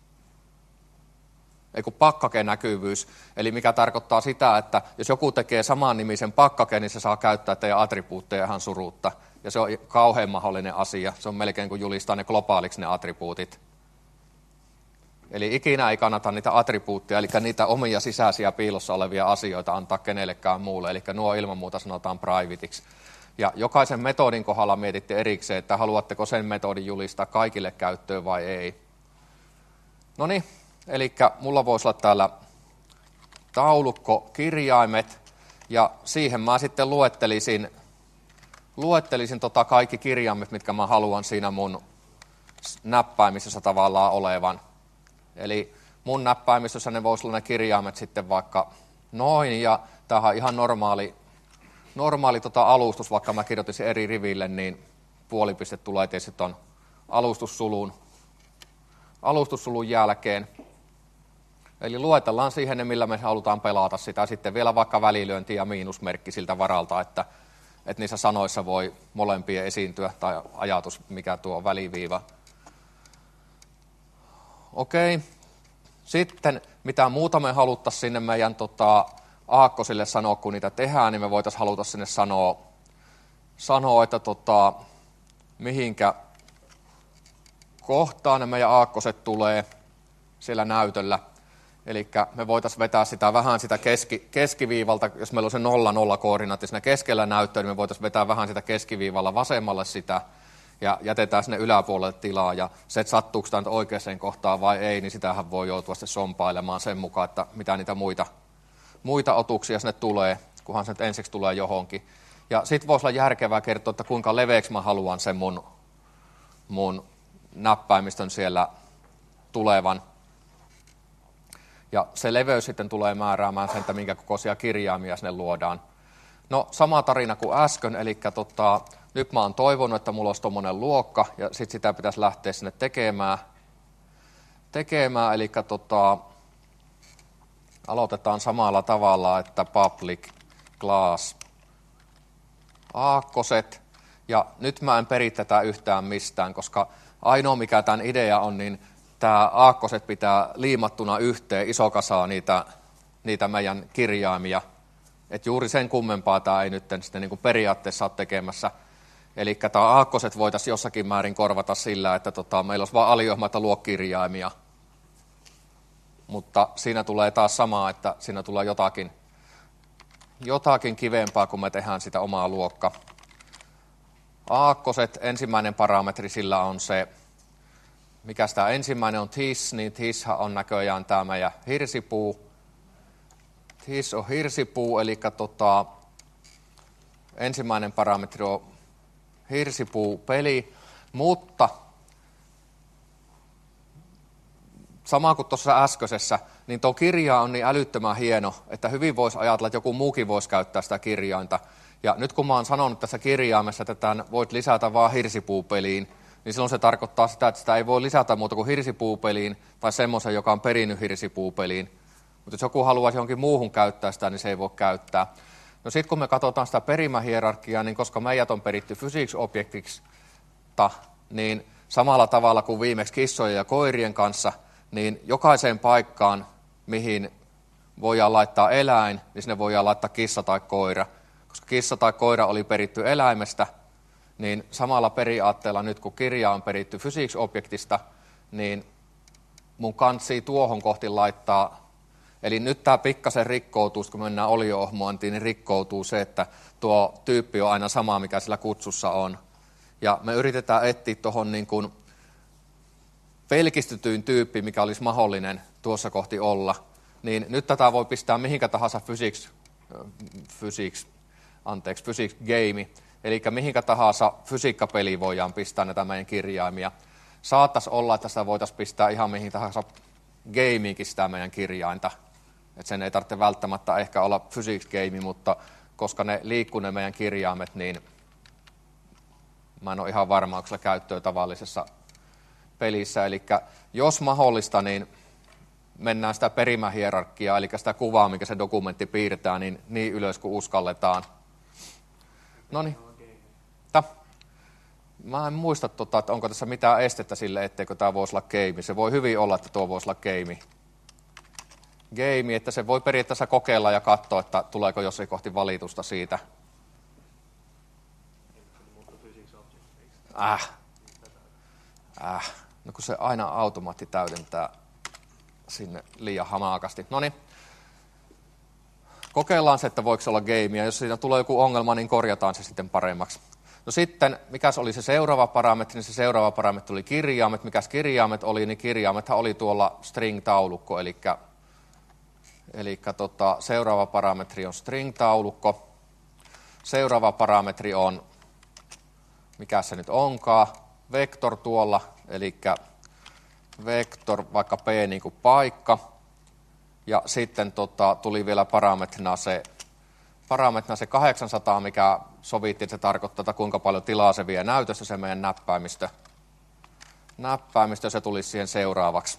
ei kun pakkakenäkyvyys, eli mikä tarkoittaa sitä, että jos joku tekee saman nimisen pakkaken, niin se saa käyttää teidän attribuutteja ihan surutta. Ja se on kauhean mahdollinen asia. Se on melkein kuin julistaa ne globaaliksi ne attribuutit. Eli ikinä ei kannata niitä attribuutteja, eli niitä omia sisäisiä piilossa olevia asioita antaa kenellekään muulle. Eli nuo ilman muuta sanotaan privateiksi. Ja jokaisen metodin kohdalla mietitte erikseen, että haluatteko sen metodin julistaa kaikille käyttöön vai ei. No niin, eli mulla voisi olla täällä taulukko, kirjaimet, ja siihen mä sitten luettelisin, luettelisin tota kaikki kirjaimet, mitkä mä haluan siinä mun näppäimistössä tavallaan olevan. Eli mun näppäimistössä ne voisi olla ne kirjaimet sitten vaikka noin, ja tämähän on ihan normaali, normaali tota alustus, vaikka mä kirjoitin eri riville, niin puolipiste tulee tietysti ton alustussulun, alustussulun jälkeen. Eli luetellaan siihen ne, millä me halutaan pelata sitä. Sitten vielä vaikka välilyönti ja miinusmerkki siltä varalta, että, että niissä sanoissa voi molempien esiintyä, tai ajatus, mikä tuo väliviiva. Okei. Sitten, mitä muuta me haluttaisiin sinne meidän tota, aakkosille sanoa, kun niitä tehdään, niin me voitaisiin haluta sinne sanoa, sanoa että tota, mihinkä kohtaan ne meidän aakkoset tulee siellä näytöllä. Eli me voitaisiin vetää sitä vähän sitä keski, keskiviivalta, jos meillä on se nolla nolla koordinaatti siinä keskellä näyttöä, niin me voitaisiin vetää vähän sitä keskiviivalla vasemmalle sitä, ja jätetään sinne yläpuolelle tilaa, ja se, että sattuuko tämä nyt oikeaan kohtaan vai ei, niin sitähän voi joutua sitten sompailemaan sen mukaan, että mitä niitä muita, muita otuksia sinne tulee, kunhan se nyt ensiksi tulee johonkin. Ja sitten voisi olla järkevää kertoa, että kuinka leveäksi mä haluan sen mun, mun näppäimistön siellä tulevan. Ja se leveys sitten tulee määräämään sen, että minkä kokoisia kirjaimia sinne luodaan. No sama tarina kuin äsken, eli tota, nyt mä oon toivonut, että mulla olisi tommonen luokka, ja sitten sitä pitäisi lähteä sinne tekemään. tekemään eli tota, aloitetaan samalla tavalla, että public class aakkoset, ja nyt mä en peri tätä yhtään mistään, koska ainoa mikä tämän idea on, niin tämä aakkoset pitää liimattuna yhteen iso kasaa niitä, niitä meidän kirjaimia. Et juuri sen kummempaa tämä ei nyt sitten niin kuin periaatteessa ole tekemässä. Eli tämä aakkoset voitaisiin jossakin määrin korvata sillä, että tota, meillä olisi vain aliohmaita luokkirjaimia. Mutta siinä tulee taas sama, että siinä tulee jotakin, jotakin kivempaa, kun me tehdään sitä omaa luokka. Aakkoset, ensimmäinen parametri sillä on se, mikä tämä ensimmäinen on tis, niin tis on näköjään tämä meidän hirsipuu. Tis on hirsipuu, eli tota, ensimmäinen parametri on hirsipuu-peli, mutta sama kuin tuossa äskeisessä, niin tuo kirja on niin älyttömän hieno, että hyvin voisi ajatella, että joku muukin voisi käyttää sitä kirjainta. Ja nyt kun mä oon sanonut tässä kirjaimessa, että tämän voit lisätä vaan hirsipuupeliin, niin silloin se tarkoittaa sitä, että sitä ei voi lisätä muuta kuin hirsipuupeliin tai semmoisen, joka on perinnyt hirsipuupeliin. Mutta jos joku haluaisi johonkin muuhun käyttää sitä, niin se ei voi käyttää. No sitten kun me katsotaan sitä perimähierarkiaa, niin koska meidät on peritty physics-objektiksi, niin samalla tavalla kuin viimeksi kissojen ja koirien kanssa, niin jokaiseen paikkaan, mihin voidaan laittaa eläin, niin sinne voidaan laittaa kissa tai koira. Koska kissa tai koira oli peritty eläimestä, niin samalla periaatteella nyt kun kirja on peritty physics-objektista, niin mun kantsii tuohon kohti laittaa. Eli nyt tämä pikkasen rikkoutuu, kun mennään olio-ohmointiin, niin rikkoutuu se, että tuo tyyppi on aina sama, mikä sillä kutsussa on. Ja me yritetään etsiä tuohon niin kuin pelkistytyin tyyppi, mikä olisi mahdollinen tuossa kohti olla. Niin nyt tätä voi pistää mihinkä tahansa physics, physics, anteeksi, physics game, eli mihinkä tahansa fysiikkapeliin voidaan pistää näitä meidän kirjaimia. Saattaisi olla, että sitä voitaisiin pistää ihan mihin tahansa gameinkin sitä meidän kirjainta. Et sen ei tarvitse välttämättä ehkä olla physics game, mutta koska ne liikkuu ne meidän kirjaimet, niin mä en ole ihan varma, onko se käyttöä tavallisessa pelissä. Eli jos mahdollista, niin mennään sitä perimähierarkiaa, eli sitä kuvaa, mikä se dokumentti piirtää, niin, niin ylös kuin uskalletaan. Noniin. Mä en muista, tota, että onko tässä mitään estettä sille, etteikö tämä voisi olla game. Se voi hyvin olla, että tuo voisi olla game. Game, että se voi periaatteessa kokeilla ja katsoa, että tuleeko jossain kohti valitusta siitä. Äh. Äh. No kun se aina automaatti täydentää sinne liian hamakasti. No niin. Kokeillaan se, että voiko se olla gameia. Jos siinä tulee joku ongelma, niin korjataan se sitten paremmaksi. No sitten, mikäs oli se seuraava parametri, niin se seuraava parametri oli kirjaimet. Mikäs kirjaimet oli, niin kirjaimethan oli tuolla string-taulukko, eli, eli tota, seuraava parametri on string-taulukko. Seuraava parametri on, mikä se nyt onkaan, vektor tuolla, eli vektor vaikka p niin kuin paikka. Ja sitten tota, tuli vielä parametrina se, parametrina se kahdeksansataa, mikä sovittiin, että se tarkoittaa, että kuinka paljon tilaa se vie näytössä, se meidän näppäimistö. Näppäimistö, se tulisi siihen seuraavaksi.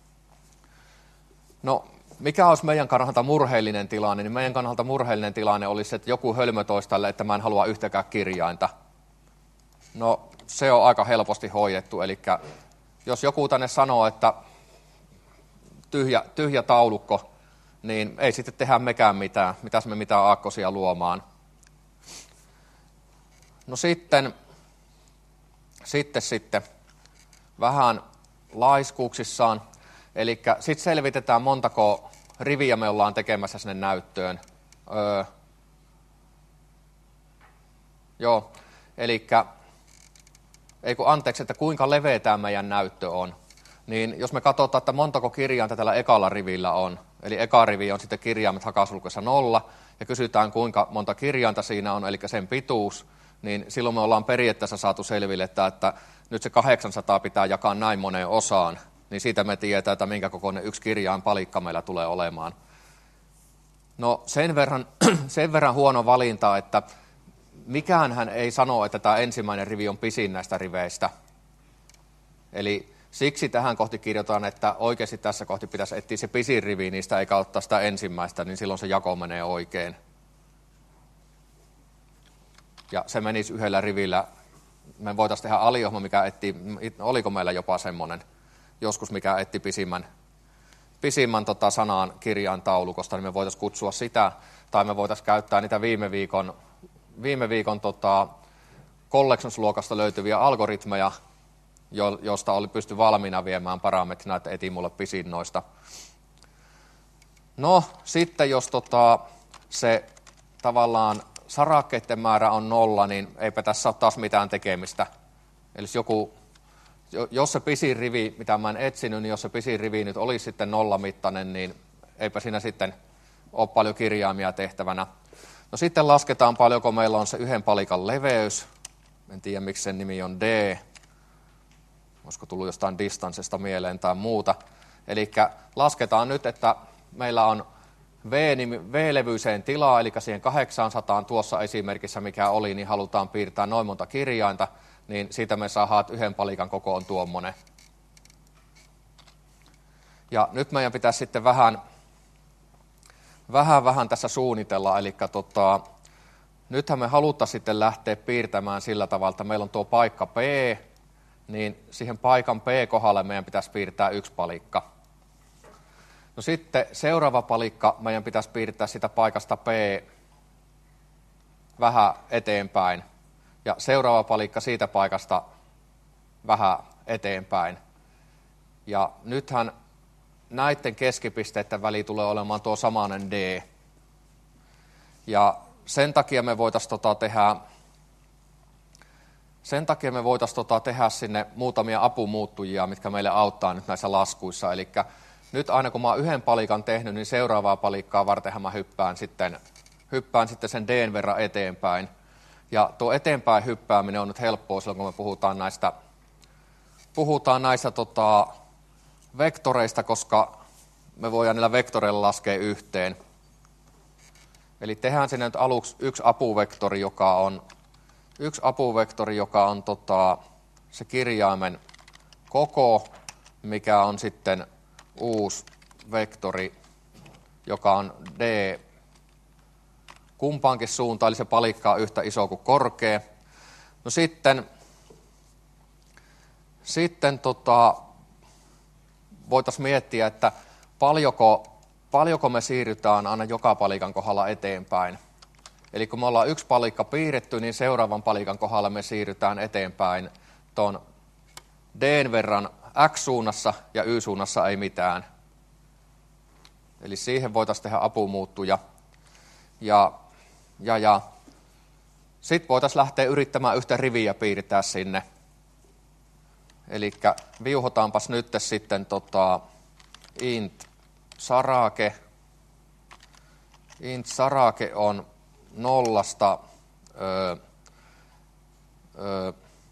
No, mikä olisi meidän kannalta murheellinen tilanne? Niin meidän kannalta murheellinen tilanne olisi, että joku hölmötoisi tälle, että mä en halua yhtäkään kirjainta. No, se on aika helposti hoidettu, eli jos joku tänne sanoo, että tyhjä, tyhjä taulukko, niin ei sitten tehdä mekään mitään. Mitäs me mitään aakkosia luomaan. No sitten, sitten, sitten vähän laiskuuksissaan. Eli sitten selvitetään, montako riviä me ollaan tekemässä sinne näyttöön. Öö, joo, eli ei kun anteeksi, että kuinka leveä tämä meidän näyttö on. Niin jos me katsotaan, että montako kirjainta tällä ekalla rivillä on, eli eka rivi on sitten kirjaimet hakasulkuissa nolla, ja kysytään kuinka monta kirjainta siinä on, eli sen pituus, niin silloin me ollaan periaatteessa saatu selville, että, että nyt se kahdeksansataa pitää jakaa näin moneen osaan, niin siitä me tiedetään, että minkä kokoinen yksi kirjain palikka meillä tulee olemaan. No sen verran, sen verran huono valinta, että mikäänhän ei sano, että tämä ensimmäinen rivi on pisin näistä riveistä. Eli siksi tähän kohti kirjoitan, että oikeasti tässä kohti pitäisi etsiä se pisin rivi niistä eikä ottaa sitä ensimmäistä, niin silloin se jako menee oikein. Ja se menisi yhdellä rivillä. Me voitaisiin tehdä aliohma, mikä etti, oliko meillä jopa semmoinen joskus, mikä etti pisimmän, pisimmän tota sanan kirjain taulukosta, niin me voitaisiin kutsua sitä, tai me voitaisiin käyttää niitä viime viikon, viime viikon tota, collections-luokasta löytyviä algoritmeja, jo, josta oli pysty valmiina viemään parametrina, että eti mulle pisin noista. No, sitten jos tota, se tavallaan sarakkeiden määrä on nolla, niin eipä tässä ole taas mitään tekemistä. Eli joku, jos se pisin rivi, mitä mä en etsinyt, niin jos se pisin rivi nyt olisi sitten nollamittainen, niin eipä siinä sitten ole paljon kirjaimia tehtävänä. No sitten lasketaan paljonko meillä on se yhden palikan leveys. En tiedä, miksi sen nimi on D. Olisiko tullut jostain distanssista mieleen tai muuta. Eli lasketaan nyt, että meillä on V-levyiseen tilaa, eli siihen kahdeksansataa tuossa esimerkissä, mikä oli, niin halutaan piirtää noin monta kirjainta, niin siitä me saadaan, että yhden palikan koko on tuommoinen. Ja nyt meidän pitäisi sitten vähän, vähän, vähän tässä suunnitella, eli tota, nythän me halutaan sitten lähteä piirtämään sillä tavalla, että meillä on tuo paikka P, niin siihen paikan P-kohdalle meidän pitäisi piirtää yksi palikka. No sitten seuraava palikka meidän pitäisi piirtää sitä paikasta P vähän eteenpäin. Ja seuraava palikka siitä paikasta vähän eteenpäin. Ja nythän näiden keskipisteiden väli tulee olemaan tuo samainen D. Ja sen takia me voitaisiin tota tehdä, sen takia me voitaisiin tota tehdä sinne muutamia apumuuttujia, mitkä meille auttaa nyt näissä laskuissa. Eli nyt aina kun mä oon yhden palikan tehnyt, niin seuraavaa palikkaa vartenhan mä hyppään sitten, hyppään sitten sen D:n verran eteenpäin. Ja tuo eteenpäin hyppääminen on nyt helppoa silloin, kun me puhutaan näistä, puhutaan näistä tota, vektoreista, koska me voidaan niillä vektoreilla laskea yhteen. Eli tehdään sinne nyt aluksi yksi apuvektori, joka on, yksi apuvektori, joka on tota, se kirjaimen koko, mikä on sitten uusi vektori, joka on D kumpaankin suuntaan, eli se palikka on yhtä iso kuin korkea. No sitten, sitten tota, voitaisiin miettiä, että paljonko, paljonko me siirrytään aina joka palikan kohdalla eteenpäin. Eli kun me ollaan yksi palikka piirretty, niin seuraavan palikan kohdalla me siirrytään eteenpäin tuon D:n verran X-suunnassa ja Y-suunnassa ei mitään. Eli siihen voitaisiin tehdä apumuuttuja. Ja, ja, ja. Sitten voitaisiin lähteä yrittämään yhtä riviä piirtää sinne. Eli viuhotaanpas nyt sitten tota int sarake. Int sarake on nollasta ö, ö,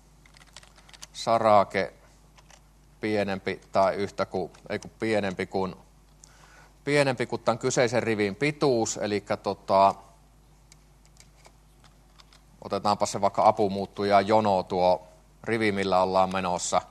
sarake pienempi tai yhtä kuin, ei kuin pienempi kuin, pienempi kuin tämän kyseisen rivin pituus, eli tota, otetaanpa se vaikka apumuuttuja jono tuo rivi, millä ollaan menossa.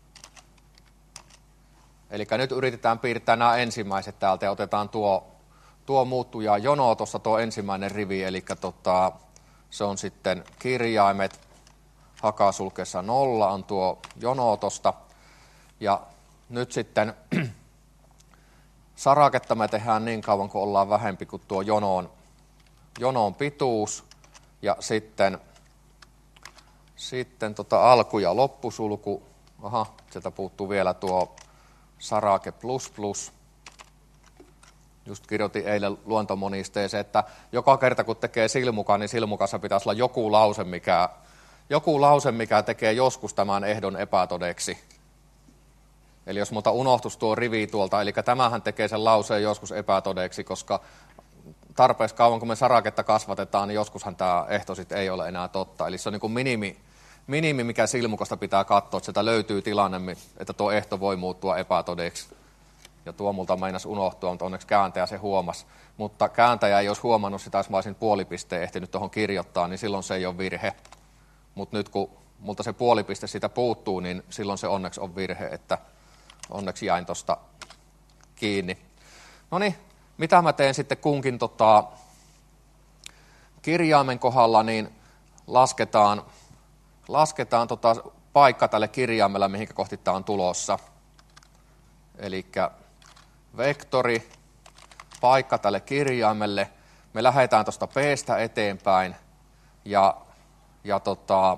Eli nyt yritetään piirtää nämä ensimmäiset täältä ja otetaan tuo, tuo muuttuja jono tuossa tuo ensimmäinen rivi, eli tota, se on sitten kirjaimet, hakasulkeessa nolla on tuo jono tuosta. Ja nyt sitten saraketta me tehdään niin kauan, kun ollaan vähempi kuin tuo jonoon, jonoon pituus. Ja sitten, sitten tota alku- ja loppusulku. Aha, sieltä puuttuu vielä tuo sarake plus plus. Just kirjoitin eilen luontomonisteeseen, että joka kerta kun tekee silmukan, niin silmukassa pitäisi olla joku lause, mikä, joku lause, mikä tekee joskus tämän ehdon epätodeksi. Eli jos multa unohtuisi tuo rivi tuolta, eli tämähän tekee sen lauseen joskus epätodeksi, koska tarpeeksi kauan kun me saraketta kasvatetaan, niin joskushan tämä ehto sitten ei ole enää totta. Eli se on niin kuin minimi, minimi, mikä silmukasta pitää katsoa, että sieltä löytyy tilanne, että tuo ehto voi muuttua epätodeksi. Ja tuo multa meinasi unohtua, mutta onneksi kääntäjä se huomasi. Mutta kääntäjä ei olisi huomannut sitä, jos mä olisin puolipisteen ehtinyt tuohon kirjoittaa, niin silloin se ei ole virhe. Mutta nyt kun multa se puolipiste siitä puuttuu, niin silloin se onneksi on virhe, että onneksi jäin tuosta kiinni. No niin, mitä mä teen sitten kunkin tota, kirjaimen kohdalla, niin lasketaan, lasketaan tota paikka tälle kirjaimella, mihinkä kohti tämä on tulossa. Eli vektori, paikka tälle kirjaimelle. Me lähdetään tuosta P:stä eteenpäin ja, ja tota,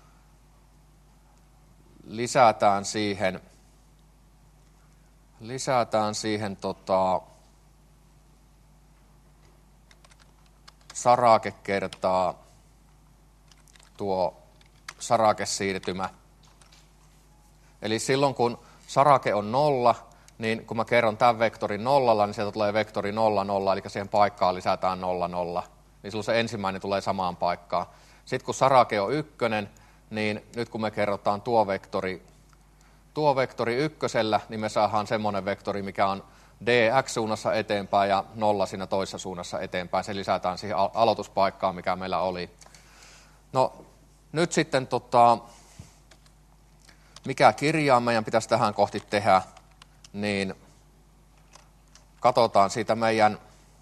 lisätään siihen, lisätään siihen tota, sarake kertaa tuo sarakesiirtymä. Eli silloin kun sarake on nolla, niin kun mä kerron tämän vektorin nollalla, niin sieltä tulee vektori nolla, nolla, eli siihen paikkaan lisätään nolla, nolla. Niin silloin se ensimmäinen tulee samaan paikkaan. Sitten kun sarake on ykkönen, niin nyt kun me kerrotaan tuo vektori, tuo vektori ykkösellä, niin me saadaan semmoinen vektori, mikä on dx-suunnassa eteenpäin ja nolla siinä toisessa suunnassa eteenpäin. Se lisätään siihen aloituspaikkaan, mikä meillä oli. No nyt sitten, tota, mikä kirjaa meidän pitäisi tähän kohti tehdä, niin katsotaan siitä meidän,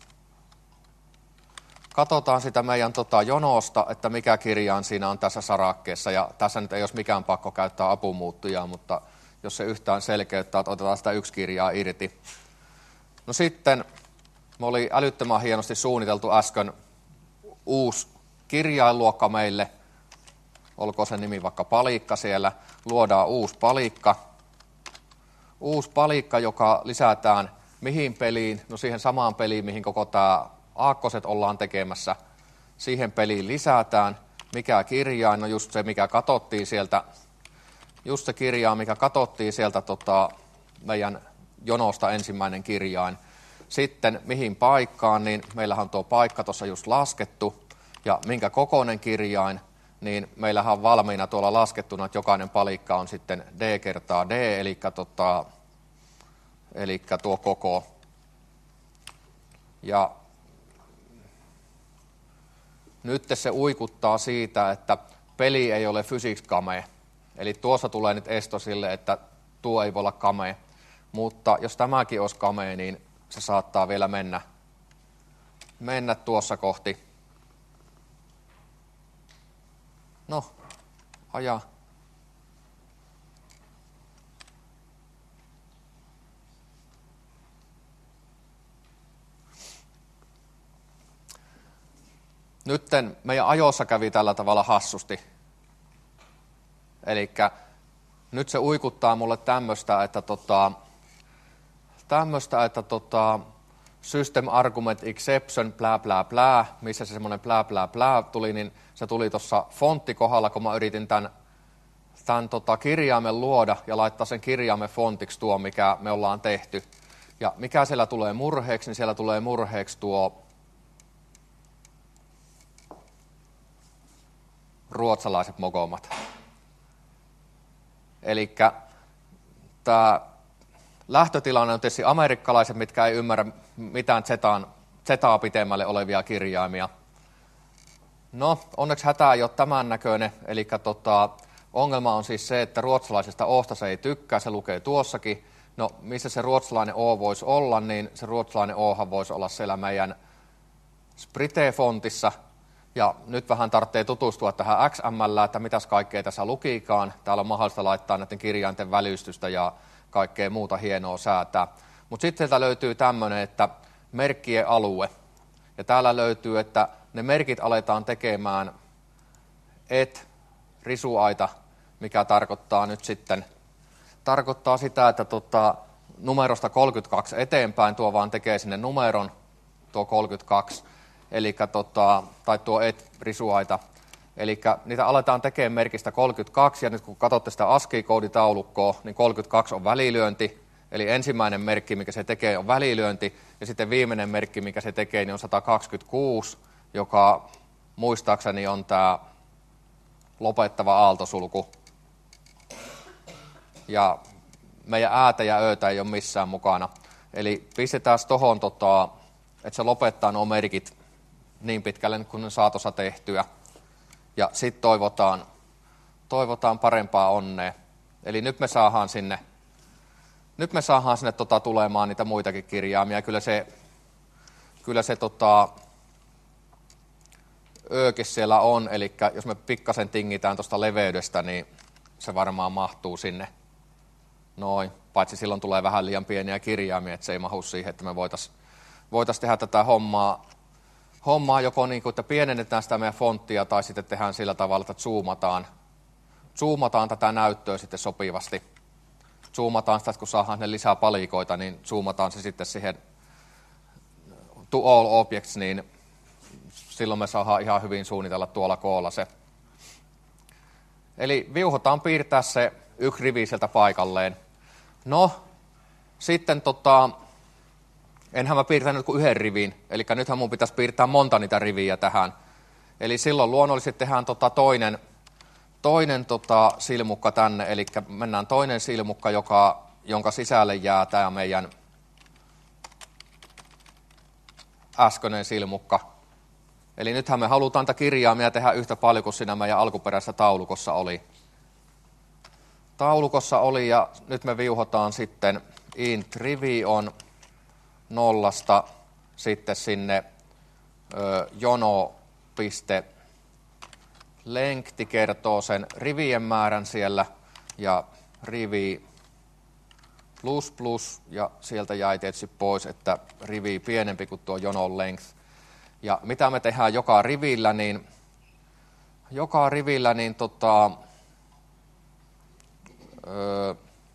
katsotaan sitä meidän tota, jonosta, että mikä kirjaan siinä on tässä sarakkeessa. Ja tässä nyt ei olisi mikään pakko käyttää apumuuttujaa, mutta jos se yhtään selkeyttää, että otetaan sitä yksi kirjaa irti. No sitten me oli älyttömän hienosti suunniteltu äsken uusi kirjainluokka meille. Olkoon se nimi vaikka palikka siellä. Luodaan uusi palikka. Uusi palikka, joka lisätään mihin peliin? No siihen samaan peliin, mihin koko tämä aakkoset ollaan tekemässä. Siihen peliin lisätään. Mikä kirjain? No just se, mikä katsottiin sieltä. Just se kirjain, mikä katsottiin sieltä tota, meidän jonosta ensimmäinen kirjain. Sitten mihin paikkaan, niin meillähän on tuo paikka tuossa just laskettu. Ja minkä kokoinen kirjain, niin meillähän on valmiina tuolla laskettuna, että jokainen palikka on sitten d kertaa d, eli, tota, eli tuo koko. Ja nyt se uikuttaa siitä, että peli ei ole physics game. Eli tuossa tulee nyt esto sille, että tuo ei voi olla game. Mutta jos tämäkin olisi game, niin se saattaa vielä mennä, mennä tuossa kohti. No, aja. Nytten meidän ajossa kävi tällä tavalla hassusti. Elikkä nyt se uikuttaa mulle tämmöistä, että tota, tämmöistä, että tota, system argument exception, plää, plää, plää, missä se semmoinen plää, plää, plää tuli, niin se tuli tuossa fonttikohdalla, kun mä yritin tämän, tämän tota kirjaimen luoda ja laittaa sen kirjaimen fontiksi tuo, mikä me ollaan tehty. Ja mikä siellä tulee murheeksi, niin siellä tulee murheeksi tuo ruotsalaiset mokomat. Elikkä tämä lähtötilanne on tietysti amerikkalaiset, mitkä ei ymmärrä mitään zetaan, zetaa pitemmälle olevia kirjaimia. No, onneksi hätä ei ole tämän näköinen, eli tota, ongelma on siis se, että ruotsalaisesta O:sta se ei tykkää, se lukee tuossakin. No, missä se ruotsalainen O voisi olla, niin se ruotsalainen Ohan voisi olla siellä meidän Sprite-fontissa. Ja nyt vähän tarvitsee tutustua tähän X M L, että mitäs kaikkea tässä lukikaan. Täällä on mahdollista laittaa näiden kirjainten välystystä ja kaikkea muuta hienoa säätää. Mutta sitten sieltä löytyy tämmöinen, että merkkien alue. Ja täällä löytyy, että ne merkit aletaan tekemään et risuaita, mikä tarkoittaa nyt sitten, tarkoittaa sitä, että tota, numerosta kolmekymmentäkaksi eteenpäin tuo vaan tekee sinne numeron, tuo kolmekymmentäkaksi, elikkä tota, tai tuo et risuaita. Eli niitä aletaan tekemään merkistä kolmekymmentäkaksi, ja nyt kun katsotte sitä ASCII-kooditaulukkoa, niin kolmekymmentäkaksi on välilyönti, eli ensimmäinen merkki, mikä se tekee, on välilyönti, ja sitten viimeinen merkki, mikä se tekee, niin on sata kaksikymmentäkuusi, joka muistaakseni on tämä lopettava aaltosulku. Ja meidän äätä ja öötä ei ole missään mukana. Eli pistetään tuohon, tota, että se lopettaa nuo merkit niin pitkälle, kun ne saa tuossa tehtyä. Ja sitten toivotaan, toivotaan parempaa onnea. Eli nyt me saadaan sinne, nyt me saadaan sinne tota, tulemaan niitä muitakin kirjaimia. Kyllä se, kyllä se tota, öökin siellä on, eli jos me pikkasen tingitään tuosta leveydestä, niin se varmaan mahtuu sinne. Noin, paitsi silloin tulee vähän liian pieniä kirjaimia, että se ei mahu siihen, että me voitaisiin voitais tehdä tätä hommaa, hommaa joko niin kuin, että pienennetään sitä meidän fonttia, tai sitten tehdään sillä tavalla, että zoomataan, zoomataan tätä näyttöä sitten sopivasti. Zoomataan sitä, että kun saadaan ne lisää palikoita, niin zoomataan se sitten siihen to all objects, niin silloin me saadaan ihan hyvin suunnitella tuolla koolla se. Eli viuhotaan piirtää se yksi rivi sieltä paikalleen. No, sitten tota, enhän mä piirtänyt kuin yhden rivin, eli nythän mun pitäisi piirtää monta niitä riviä tähän. Eli silloin luonnollisesti tehdään tota toinen, toinen tota silmukka tänne, eli mennään toinen silmukka, joka, jonka sisälle jää tämä meidän äskeinen silmukka. Eli nythän me halutaan tätä kirjaimia tehdä yhtä paljon kuin siinä meidän alkuperäisessä taulukossa oli. Taulukossa oli, ja nyt me viuhotaan sitten int rivi on nollasta sitten sinne ö, jono piste length kertoo sen rivien määrän siellä, ja rivi plus plus, ja sieltä jäi tietysti pois, että rivi pienempi kuin tuo jonon length. Ja mitä me tehdään joka rivillä, niin joka rivillä, niin tota, öö,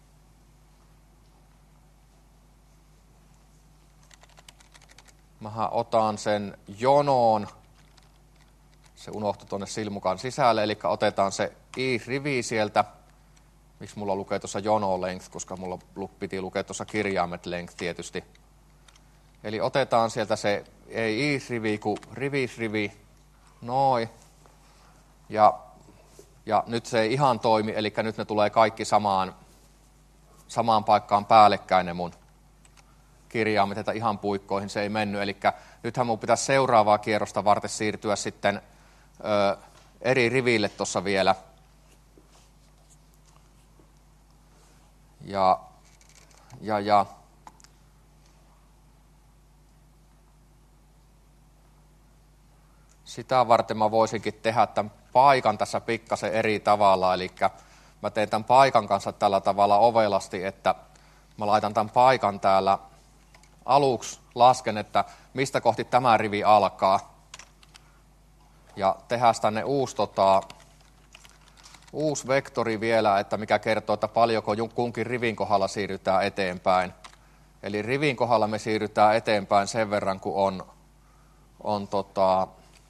mähän otan sen jonoon, se unohtui tuonne silmukan sisälle, eli otetaan se i-rivi sieltä. Miksi mulla lukee tuossa jono length, koska mulla piti lukea tuossa kirjaimet length tietysti. Eli otetaan sieltä se, ei i-rivi, kuin rivi-rivi, noin. Ja, ja nyt se ei ihan toimi, eli nyt ne tulee kaikki samaan, samaan paikkaan päällekkäin ne mun kirjaimet, että ihan puikkoihin se ei mennyt. Eli nythän mun pitäisi seuraavaa kierrosta varten siirtyä sitten ö, eri riville tuossa vielä. Ja, ja, ja. Sitä varten mä voisinkin tehdä tämän paikan tässä pikkasen eri tavalla, eli mä teen tämän paikan kanssa tällä tavalla ovelasti, että mä laitan tämän paikan täällä aluksi, lasken, että mistä kohti tämä rivi alkaa, ja tehdään tänne uusi, tota, uusi vektori vielä, että mikä kertoo, että paljonko kunkin rivin kohdalla siirrytään eteenpäin. Eli rivin kohdalla me siirrytään eteenpäin sen verran, kun on, on tota,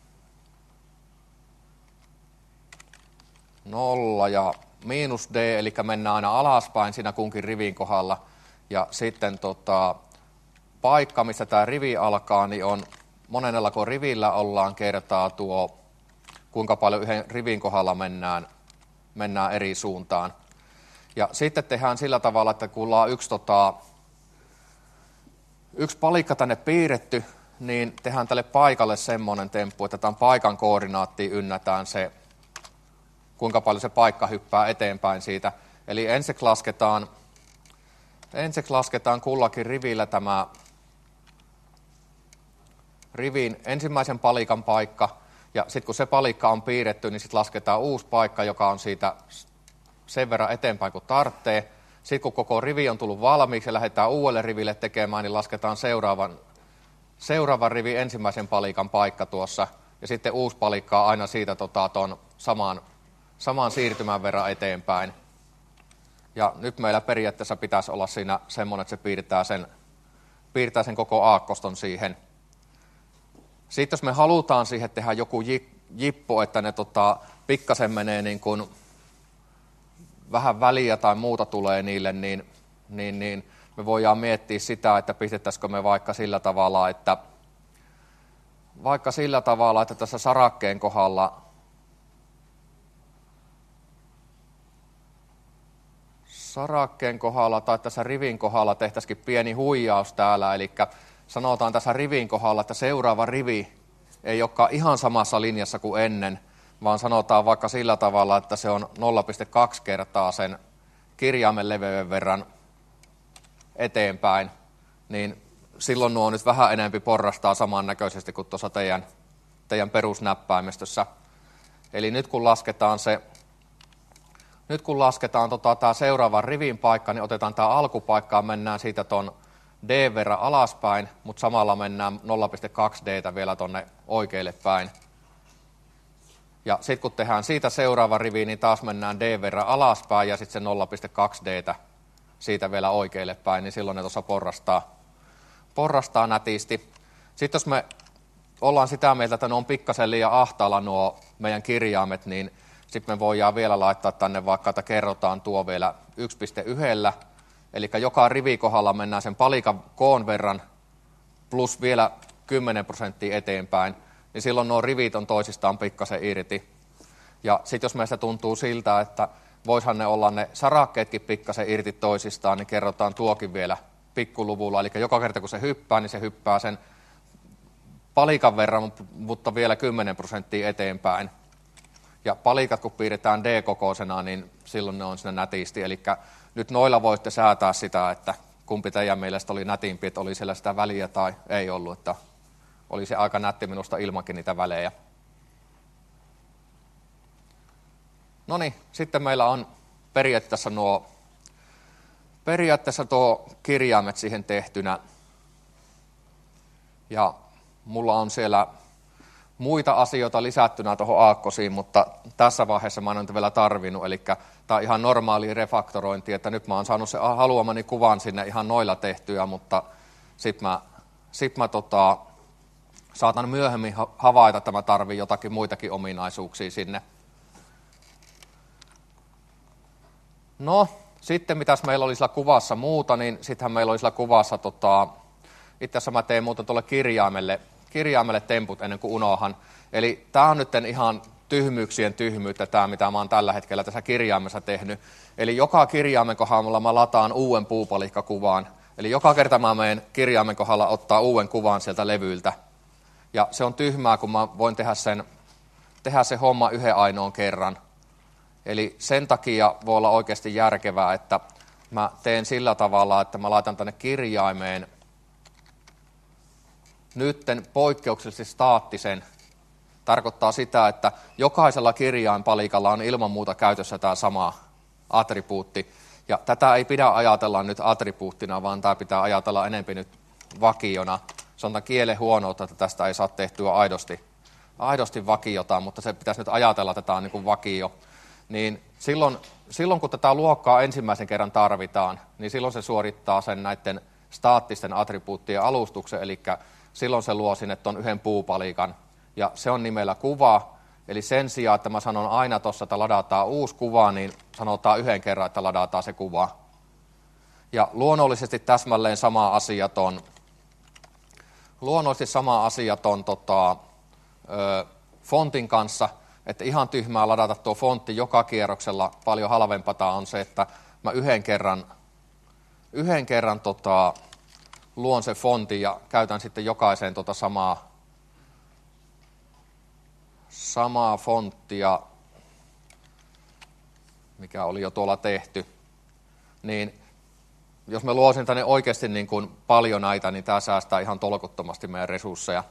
nolla ja miinus D, eli mennään aina alaspäin siinä kunkin rivin kohdalla. Ja sitten tota, paikka, missä tämä rivi alkaa, niin on monennellako rivillä ollaan kertaa tuo, kuinka paljon yhden rivin kohdalla mennään, mennään eri suuntaan. Ja sitten tehdään sillä tavalla, että kun ollaan yksi, tota, yksi palikka tänne piirretty, niin tehdään tälle paikalle semmoinen temppu, että tämän paikan koordinaattiin ynnätään se, kuinka paljon se paikka hyppää eteenpäin siitä. Eli ensiksi lasketaan, ensiksi lasketaan kullakin rivillä tämä rivin ensimmäisen palikan paikka, ja sitten kun se palikka on piirretty, niin sitten lasketaan uusi paikka, joka on siitä sen verran eteenpäin kuin tarvitsee. Sitten kun koko rivi on tullut valmiiksi ja lähdetään uudelle riville tekemään, niin lasketaan seuraavan, seuraavan rivin ensimmäisen palikan paikka tuossa, ja sitten uusi palikka on aina siitä tota, ton saman, saman siirtymän verran eteenpäin. Ja nyt meillä periaatteessa pitäisi olla siinä semmoinen, että se piirtää sen, piirtää sen koko aakkoston siihen. Sitten jos me halutaan siihen tehdä joku jippo, että ne tota, pikkasen menee niin kuin vähän väliä tai muuta tulee niille, niin, niin, niin me voidaan miettiä sitä, että pistettäisikö me vaikka sillä tavalla, että vaikka sillä tavalla, että tässä sarakkeen kohdalla sarakkeen kohdalla tai tässä rivin kohdalla tehtäisikin pieni huijaus täällä, eli sanotaan tässä rivin kohdalla, että seuraava rivi ei olekaan ihan samassa linjassa kuin ennen, vaan sanotaan vaikka sillä tavalla, että se on nolla pilkku kaksi kertaa sen kirjaimen leveyden verran eteenpäin, niin silloin nuo nyt vähän enempi porrastaa samannäköisesti kuin tuossa teidän, teidän perusnäppäimistössä. Eli nyt kun lasketaan se, nyt kun lasketaan tota, tämä seuraavan rivin paikka, niin otetaan tämä alkupaikka ja mennään siitä ton D verran alaspäin, mutta samalla mennään nolla pilkku kaksi D:tä vielä tuonne oikealle päin. Ja sitten kun tehdään siitä seuraava rivi, niin taas mennään D verran alaspäin ja sitten se nolla pilkku kaksi D:tä siitä vielä oikealle päin, niin silloin ne tuossa porrastaa, porrastaa nätisti. Sitten jos me ollaan sitä mieltä, että ne on pikkasen liian ahtaalla nuo meidän kirjaimet, niin sitten me voidaan vielä laittaa tänne vaikka, että kerrotaan tuo vielä yksi pilkku yksi. Eli joka rivikohdalla mennään sen palikan koon verran plus vielä kymmenen prosenttia eteenpäin, niin silloin nuo rivit on toisistaan pikkasen irti. Ja sitten jos meistä tuntuu siltä, että voisihan ne olla ne sarakkeetkin pikkasen irti toisistaan, niin kerrotaan tuokin vielä pikkuluvulla. Eli joka kerta kun se hyppää, niin se hyppää sen palikan verran, mutta vielä kymmenen prosenttia eteenpäin. Ja palikat kun piirretään D-kokoisena, niin silloin ne on siinä nätisti. Eli nyt noilla voitte säätää sitä, että kumpi teidän mielestä oli nätimpi, että oli siellä sitä väliä tai ei ollut. Että oli se aika nätti minusta ilmankin niitä välejä. No niin, sitten meillä on periaatteessa nuo periaatteessa tuo kirjaimet siihen tehtynä. Ja mulla on siellä muita asioita lisättynä tuohon aakkosiin, mutta tässä vaiheessa mä en ole vielä tarvinnut. Eli tämä on ihan normaali refaktorointi, että nyt mä oon saanut se haluamani kuvan sinne ihan noilla tehtyä, mutta sitten mä, sit mä tota, saatan myöhemmin havaita, että mä tarvitsen jotakin muitakin ominaisuuksia sinne. No, sitten mitäs meillä oli sillä kuvassa muuta, niin sittenhän meillä oli sillä kuvassa, tota, itse asiassa mä teen muuta tuolle kirjaimelle, kirjaimelle temput ennen kuin unohan. Eli tämä on nyt ihan tyhmyyksien tyhmyyttä tämä, mitä mä oon tällä hetkellä tässä kirjaimessa tehnyt. Eli joka kirjaimen kohdalla mä lataan uuden puupalikkakuvaan. Eli joka kerta mä menen kirjaimen kohdalla ottaa uuden kuvan sieltä levyltä. Ja se on tyhmää, kun mä voin tehdä sen, tehdä se homma yhden ainoan kerran. Eli sen takia voi olla oikeasti järkevää, että mä teen sillä tavalla, että mä laitan tänne kirjaimeen nytten poikkeuksellisesti staattisen. Tarkoittaa sitä, että jokaisella kirjainpalikalla on ilman muuta käytössä tämä sama attribuutti. Ja tätä ei pidä ajatella nyt attribuuttina, vaan tämä pitää ajatella enemmän nyt vakiona. Se on tämän kielen huonoutta, että tästä ei saa tehtyä aidosti, aidosti vakiota, mutta se pitäisi nyt ajatella, että tämä on niin kuin vakio. Niin silloin, silloin, kun tätä luokkaa ensimmäisen kerran tarvitaan, niin silloin se suorittaa sen näiden staattisten attribuuttien alustuksen, eli silloin se luo sinne tuon yhden puupalikan, ja se on nimellä kuva, eli sen sijaan, että mä sanon aina tuossa, että ladataan uusi kuva, niin sanotaan yhden kerran, että ladataan se kuva. Ja luonnollisesti täsmälleen sama asia ton, luonnollisesti sama asia ton tota, ö, fontin kanssa, että ihan tyhmää ladata tuo fontti joka kierroksella, paljon halvempaa on se, että mä yhden kerran, yhden kerran tota, luon se fontin ja käytän sitten jokaiseen tota samaa, samaa fonttia, mikä oli jo tuolla tehty, niin jos mä luosin tänne oikeasti niin kuin paljon näitä, niin tämä säästää ihan tolkuttomasti meidän resursseja.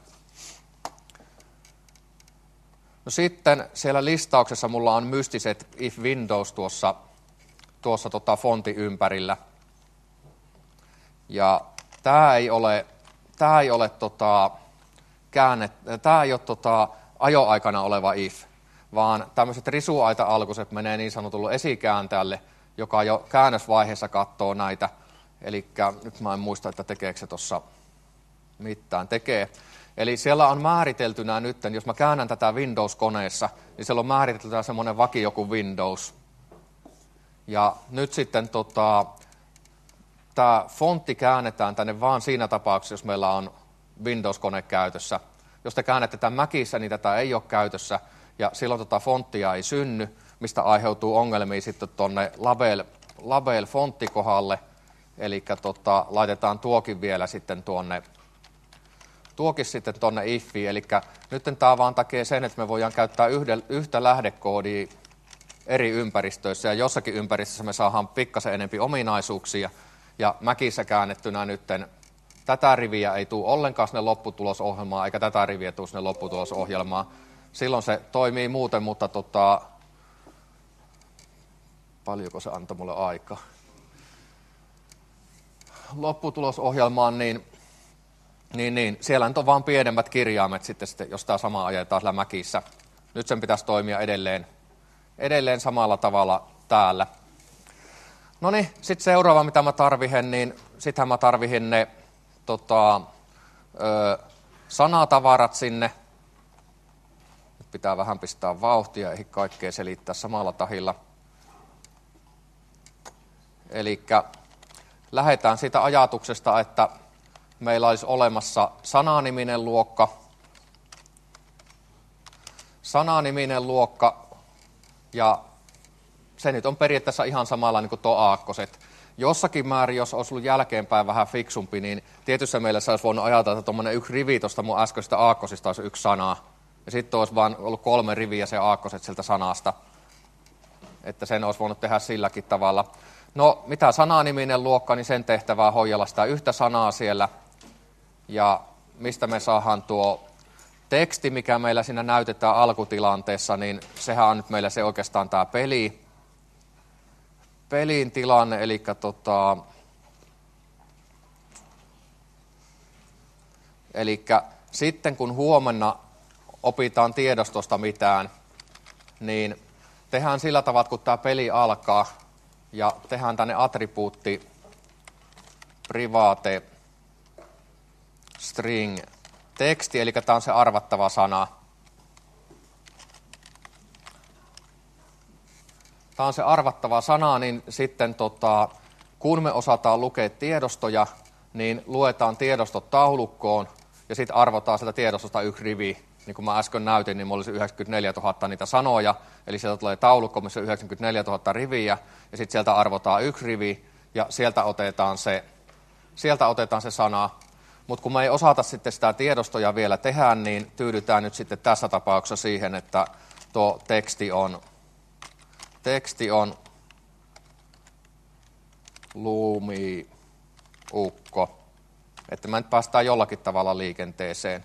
No sitten siellä listauksessa mulla on mystiset if Windows tuossa, tuossa tota fontin ympärillä. Ja tämä ei ole, tämä ei ole, tota, käännet, tämä ei ole tota, ajoaikana oleva if, vaan tämmöiset risuaita-alkuiset menee niin sanotulle esikääntäjälle, joka jo käännösvaiheessa katsoo näitä. Eli nyt mä en muista, että tekeekö se tuossa mitään. Tekee. Eli siellä on määriteltynä nyt, jos mä käännän tätä Windows-koneessa, niin siellä on määriteltynä semmoinen vakio kuin Windows. Ja nyt sitten tota, tämä fontti käännetään tänne vaan siinä tapauksessa, jos meillä on Windows-kone käytössä. Jos te käännätte tämän Macissä, niin tätä ei ole käytössä, ja silloin tota fonttia ei synny, mistä aiheutuu ongelmia sitten tuonne label, label fonttikohalle. Eli tota, laitetaan tuokin vielä sitten tuonne, tuokin sitten tuonne ifiin. Eli nyt tämä vaan takee sen, että me voidaan käyttää yhde, yhtä lähdekoodia eri ympäristöissä, ja jossakin ympäristössä me saadaan pikkasen enempi ominaisuuksia, ja Macissä käännettynä nytten tätä riviä ei tule ollenkaan sinne lopputulosohjelmaan, eikä tätä riviä tule sinne lopputulosohjelmaan. Silloin se toimii muuten, mutta tota, paljonko se antoi mulle aikaa? Lopputulosohjelmaan, niin, niin, niin siellä nyt on vaan pienemmät kirjaimet sitten, sitten jos tämä sama ajetaan siellä Macissä. Nyt sen pitäisi toimia edelleen, edelleen samalla tavalla täällä. No niin, sitten seuraava mitä mä tarvihen, niin sittenhän mä tarvihin ne tota, ö, sanatavarat sinne. Nyt pitää vähän pistää vauhtia, ei kaikkea selittää samalla tahilla. Elikkä lähdetään siitä ajatuksesta, että meillä olisi olemassa sananiminen luokka. Sananiminen luokka, ja se nyt on periaatteessa ihan samalla niin kuin tuo aakkoset. Jossakin määrin, jos olisi ollut jälkeenpäin vähän fiksumpi, niin tietysti meillä olisi voinut ajatella, että tuommoinen yksi rivi tuosta mun äskeistä aakkosista olisi yksi sana. Ja sitten olisi vaan ollut kolme riviä se aakkoset sieltä sanasta. Että sen olisi voinut tehdä silläkin tavalla. No, mitä sananiminen luokka, niin sen tehtävää hoijella sitä yhtä sanaa siellä. Ja mistä me saadaan tuo teksti, mikä meillä siinä näytetään alkutilanteessa, niin sehän on nyt meillä se oikeastaan tämä peli. Pelin tilanne, eli tota, elikkä sitten kun huomenna opitaan tiedostosta mitään, niin tehdään sillä tavalla, kun tämä peli alkaa, ja tehdään tänne attribuutti private string teksti, eli tämä on se arvattava sana. Tämä on se arvattava sana, niin sitten tota, kun me osataan lukea tiedostoja, niin luetaan tiedostot taulukkoon, ja sitten arvotaan sieltä tiedostosta yksi rivi. Niin kuin mä äsken näytin, niin mulla olisi yhdeksänkymmentäneljätuhatta niitä sanoja, eli sieltä tulee taulukko, missä on yhdeksänkymmentäneljätuhatta riviä, ja sitten sieltä arvotaan yksi rivi, ja sieltä otetaan se, sieltä otetaan se sana. Mutta kun me ei osata sitten sitä tiedostoja vielä tehdä, niin tyydytään nyt sitten tässä tapauksessa siihen, että tuo teksti on, teksti on luumiukko, että me nyt päästään jollakin tavalla liikenteeseen.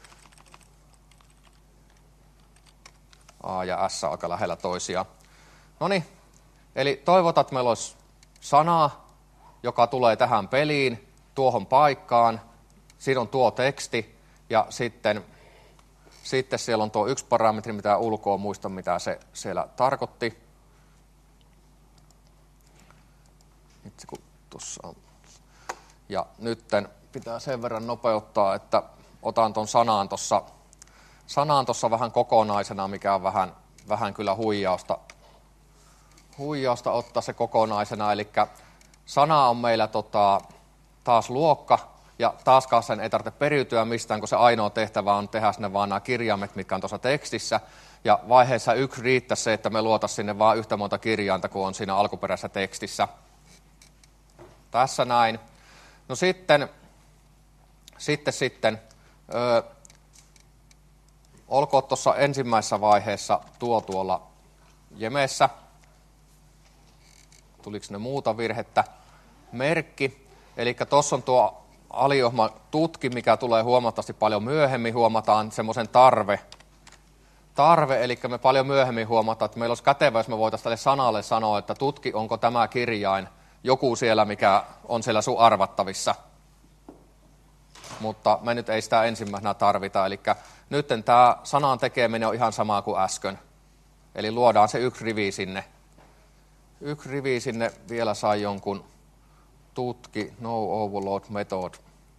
A ja S on aika lähellä toisiaan. No niin, eli toivotaan, että meillä olisi sana, joka tulee tähän peliin, tuohon paikkaan. Siinä on tuo teksti, ja sitten, sitten siellä on tuo yksi parametri, mitä ulkoa muista, mitä se siellä tarkoitti. Itse kun tuossa on. Ja nytten pitää sen verran nopeuttaa, että otan ton sanaan tuossa sanaan tossa vähän kokonaisena, mikä on vähän, vähän kyllä huijausta, huijausta ottaa se kokonaisena. Eli sana on meillä tota, taas luokka, ja taaskaan sen ei tarvitse periytyä mistään, kun se ainoa tehtävä on tehdä sinne vaan nämä kirjaimet, mitkä on tuossa tekstissä. Ja vaiheessa yksi riittää se, että me luotaisiin sinne vaan yhtä monta kirjainta kuin on siinä alkuperäisessä tekstissä. Tässä näin. No sitten, sitten, sitten öö, olkoon tuossa ensimmäisessä vaiheessa tuo tuolla Jemessä. Tuliko ne muuta virhettä? Merkki. Eli tuossa on tuo aliohma tutki, mikä tulee huomattavasti paljon myöhemmin. Huomataan semmoisen tarve. Tarve, eli me paljon myöhemmin huomataan, että meillä olisi kätevä, jos me voitaisiin tälle sanalle sanoa, että tutki, onko tämä kirjain joku siellä, mikä on siellä sun arvattavissa. Mutta me nyt ei sitä ensimmäisenä tarvita. Eli nyt tämä sanan tekeminen on ihan sama kuin äsken. Eli luodaan se yksi rivi sinne. Yksi rivi sinne vielä sai jonkun tutki, no overload method.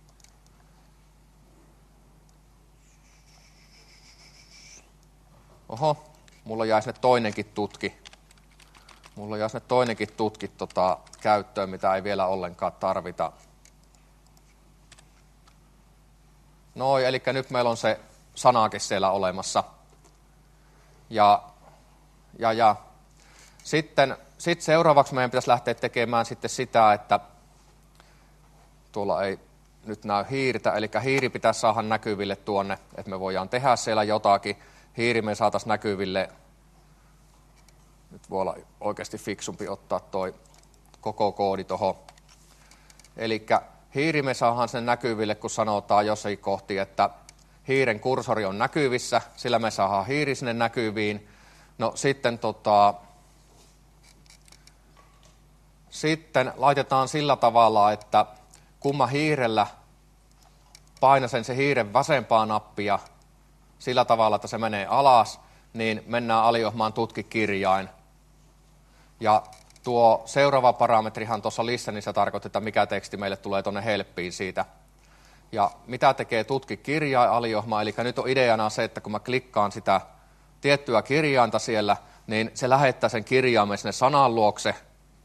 Oho, mulla jäi sinne toinenkin tutki. Mulla jäi sinne toinenkin tutki tota, käyttöön, mitä ei vielä ollenkaan tarvita. Noin, eli nyt meillä on se sanakin siellä olemassa. Ja, ja, ja. Sitten, sitten seuraavaksi meidän pitäisi lähteä tekemään sitten sitä, että tuolla ei nyt näy hiirtä, eli hiiri pitäisi saada näkyville tuonne, että me voidaan tehdä siellä jotakin. Hiiri me saataisiin näkyville, nyt voi olla oikeasti fiksumpi ottaa toi koko koodi tuohon. Eli hiiri me saadaan sen näkyville, kun sanotaan jossakin kohti, että hiiren kursori on näkyvissä, sillä me saadaan hiiri sinne näkyviin. No sitten, tota, sitten laitetaan sillä tavalla, että kun mä hiirellä painasen se hiiren vasempaa nappia sillä tavalla, että se menee alas, niin mennään aliohmaan tutki kirjain. Ja tuo seuraava parametrihan tuossa listenissa tarkoittaa, että mikä teksti meille tulee tuonne helppiin siitä. Ja mitä tekee tutki kirjain aliohma, eli nyt on ideana se, että kun mä klikkaan sitä tiettyä kirjainta siellä, niin se lähettää sen kirjaimen sinne sanan luokse.